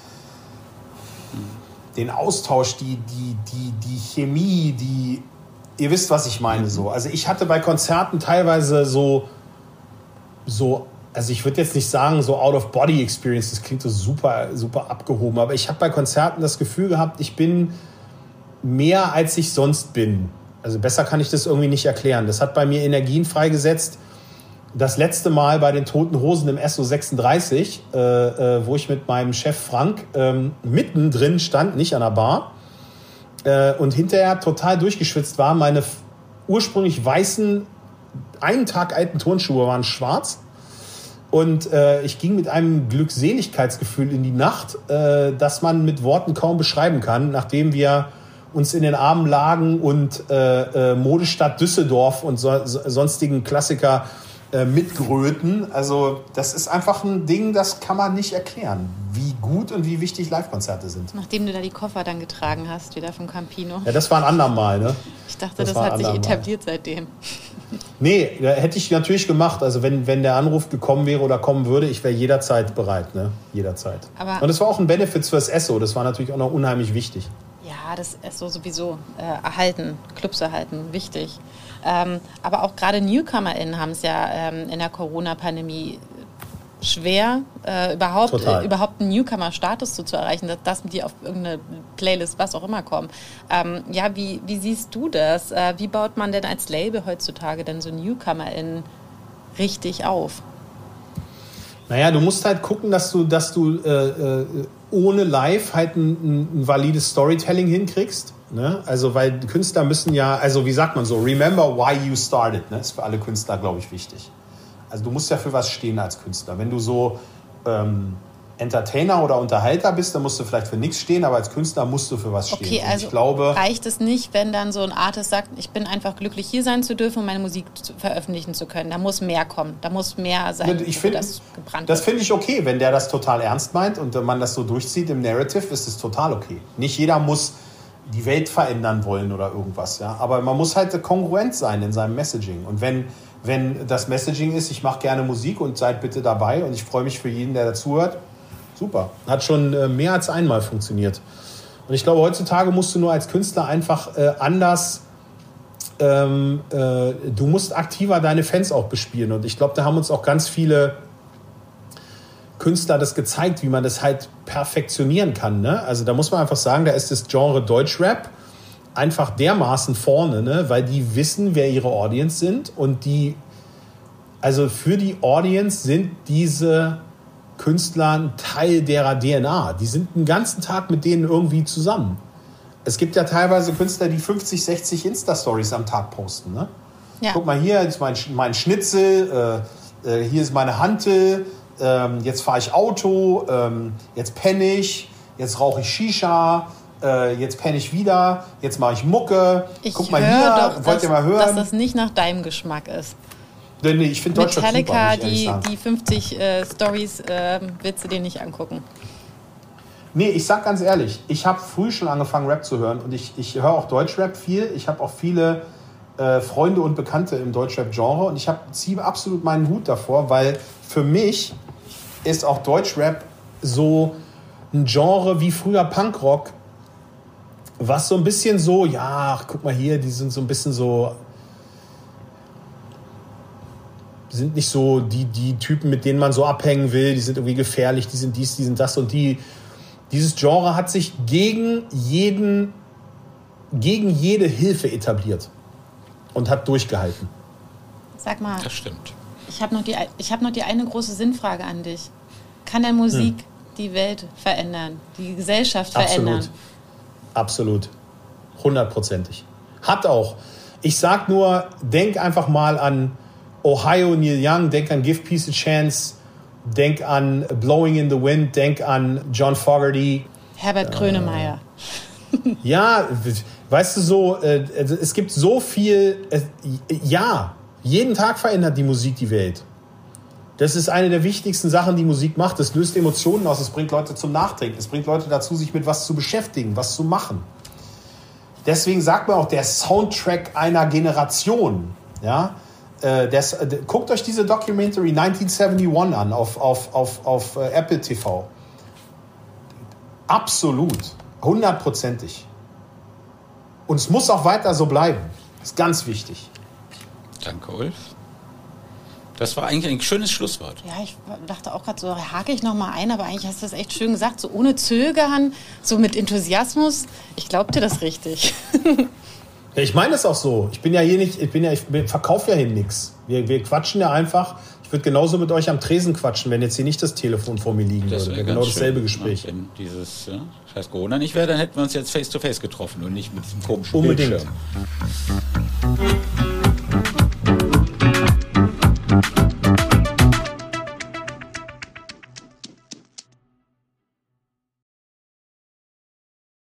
den Austausch, die, die, die, die Chemie, die, ihr wisst, was ich meine. So. Also ich hatte bei Konzerten teilweise so, so also ich würde jetzt nicht sagen, so Out-of-Body-Experience, das klingt so super, super abgehoben, aber ich habe bei Konzerten das Gefühl gehabt, ich bin mehr, als ich sonst bin. Also besser kann ich das irgendwie nicht erklären. Das hat bei mir Energien freigesetzt. Das letzte Mal bei den Toten Hosen im S O sechsunddreißig, äh, äh, wo ich mit meinem Chef Frank ähm, mittendrin stand, nicht an der Bar, äh, und hinterher total durchgeschwitzt war. Meine f- ursprünglich weißen, einen Tag alten Turnschuhe waren schwarz. Und äh, ich ging mit einem Glückseligkeitsgefühl in die Nacht, äh, das man mit Worten kaum beschreiben kann, nachdem wir uns in den Armen lagen und äh, äh, Modestadt Düsseldorf und so, so, sonstigen Klassiker äh, mitgröten. Also das ist einfach ein Ding, das kann man nicht erklären, wie gut und wie wichtig Live-Konzerte sind. Nachdem du da die Koffer dann getragen hast, wieder vom Campino. Ja, das war ein andermal, ne? Ich dachte, das, das hat sich etabliert seitdem. Nee, hätte ich natürlich gemacht. Also wenn, wenn der Anruf gekommen wäre oder kommen würde, ich wäre jederzeit bereit, ne? Jederzeit. Aber und es war auch ein Benefit fürs Esso. Das war natürlich auch noch unheimlich wichtig. Ja, das Esso sowieso äh, erhalten, Clubs erhalten, wichtig. Ähm, aber auch gerade NewcomerInnen haben es ja ähm, in der Corona-Pandemie schwer, äh, überhaupt, äh, überhaupt einen Newcomer-Status so zu erreichen, dass, dass die auf irgendeine Playlist, was auch immer kommen. Ähm, ja, wie, wie siehst du das? Äh, wie baut man denn als Label heutzutage denn so NewcomerInnen richtig auf? Naja, du musst halt gucken, dass du, dass du äh, ohne Live halt ein, ein valides Storytelling hinkriegst. Ne? Also, weil Künstler müssen ja, also wie sagt man so, remember why you started, ne? Ist für alle Künstler, glaube ich, wichtig. Also du musst ja für was stehen als Künstler. Wenn du so ähm, Entertainer oder Unterhalter bist, dann musst du vielleicht für nichts stehen, aber als Künstler musst du für was stehen. Okay, also ich glaube, reicht es nicht, wenn dann so ein Artist sagt, ich bin einfach glücklich, hier sein zu dürfen und meine Musik zu veröffentlichen zu können. Da muss mehr kommen, da muss mehr sein, ich find, das gebrannt Das finde ich okay, wenn der das total ernst meint und man das so durchzieht im Narrative, ist es total okay. Nicht jeder muss die Welt verändern wollen oder irgendwas, ja. Aber man muss halt kongruent sein in seinem Messaging. Und wenn, wenn das Messaging ist, ich mache gerne Musik und seid bitte dabei und ich freue mich für jeden, der dazuhört, super. Hat schon äh, mehr als einmal funktioniert. Und ich glaube, heutzutage musst du nur als Künstler einfach äh, anders, ähm, äh, du musst aktiver deine Fans auch bespielen. Und ich glaube, da haben uns auch ganz viele Künstler das gezeigt, wie man das halt perfektionieren kann. Ne? Also da muss man einfach sagen, da ist das Genre Deutschrap einfach dermaßen vorne, ne? Weil die wissen, wer ihre Audience sind und die, also für die Audience sind diese Künstler ein Teil derer D N A. Die sind den ganzen Tag mit denen irgendwie zusammen. Es gibt ja teilweise Künstler, die fünfzig, sechzig Insta-Stories am Tag posten. Ne? Ja. Guck mal, hier ist mein, mein Schnitzel, äh, äh, hier ist meine Hantel, ähm, jetzt fahre ich Auto, ähm, jetzt penne ich, jetzt rauche ich Shisha, äh, jetzt penne ich wieder, jetzt mache ich Mucke. Ich Guck mal hier, doch, wollt ihr mal hören? Dass das nicht nach deinem Geschmack ist. Nee, nee, ich finde Deutschland Metallica, super, die, die fünfzig äh, Stories äh, willst du dir nicht angucken. Nee, ich sag ganz ehrlich, ich habe früh schon angefangen, Rap zu hören und ich, ich höre auch Deutschrap viel. Ich habe auch viele äh, Freunde und Bekannte im Deutschrap-Genre und ich ziehe absolut meinen Hut davor, weil für mich ist auch Deutschrap so ein Genre wie früher Punkrock, was so ein bisschen so, ja, guck mal hier, die sind so ein bisschen so, sind nicht so die, die Typen, mit denen man so abhängen will, die sind irgendwie gefährlich, die sind dies, die sind das und die. Dieses Genre hat sich gegen jeden, gegen jede Hilfe etabliert und hat durchgehalten. Sag mal, das stimmt. Ich habe noch, die, ich hab noch die eine große Sinnfrage an dich. Kann denn Musik hm. die Welt verändern, die Gesellschaft verändern? Absolut. Absolut. Hundertprozentig. Hat auch. Ich sag nur, denk einfach mal an Ohio, Neil Young, denk an Give Peace a Chance, denk an Blowing in the Wind, denk an John Fogerty. Herbert Grönemeyer. Äh, ja, weißt du so, äh, es gibt so viel, äh, ja, jeden Tag verändert die Musik die Welt. Das ist eine der wichtigsten Sachen, die Musik macht. Es löst Emotionen aus, es bringt Leute zum Nachdenken, es bringt Leute dazu, sich mit was zu beschäftigen, was zu machen. Deswegen sagt man auch, der Soundtrack einer Generation, ja, Äh, das, äh, guckt euch diese Documentary neunzehnhunderteinundsiebzig an auf, auf, auf, auf äh, Apple T V. Absolut. Hundertprozentig. Und es muss auch weiter so bleiben. Das ist ganz wichtig. Danke, Ulf. Das war eigentlich ein schönes Schlusswort. Ja, ich dachte auch gerade so, hake ich noch mal ein, aber eigentlich hast du das echt schön gesagt, so ohne Zögern, so mit Enthusiasmus. Ich glaub dir das richtig. Ja, ich meine es auch so. Ich bin ja hier nicht, ich bin ja, ich verkaufe ja hier nichts. Wir, wir quatschen ja einfach. Ich würde genauso mit euch am Tresen quatschen, wenn jetzt hier nicht das Telefon vor mir liegen das würde. Wäre genau dasselbe schön, Gespräch. Ja, wenn dieses ja, scheiß Corona nicht wäre, dann hätten wir uns jetzt face to face getroffen und nicht mit diesem komischen Unbedingt. Bildschirm.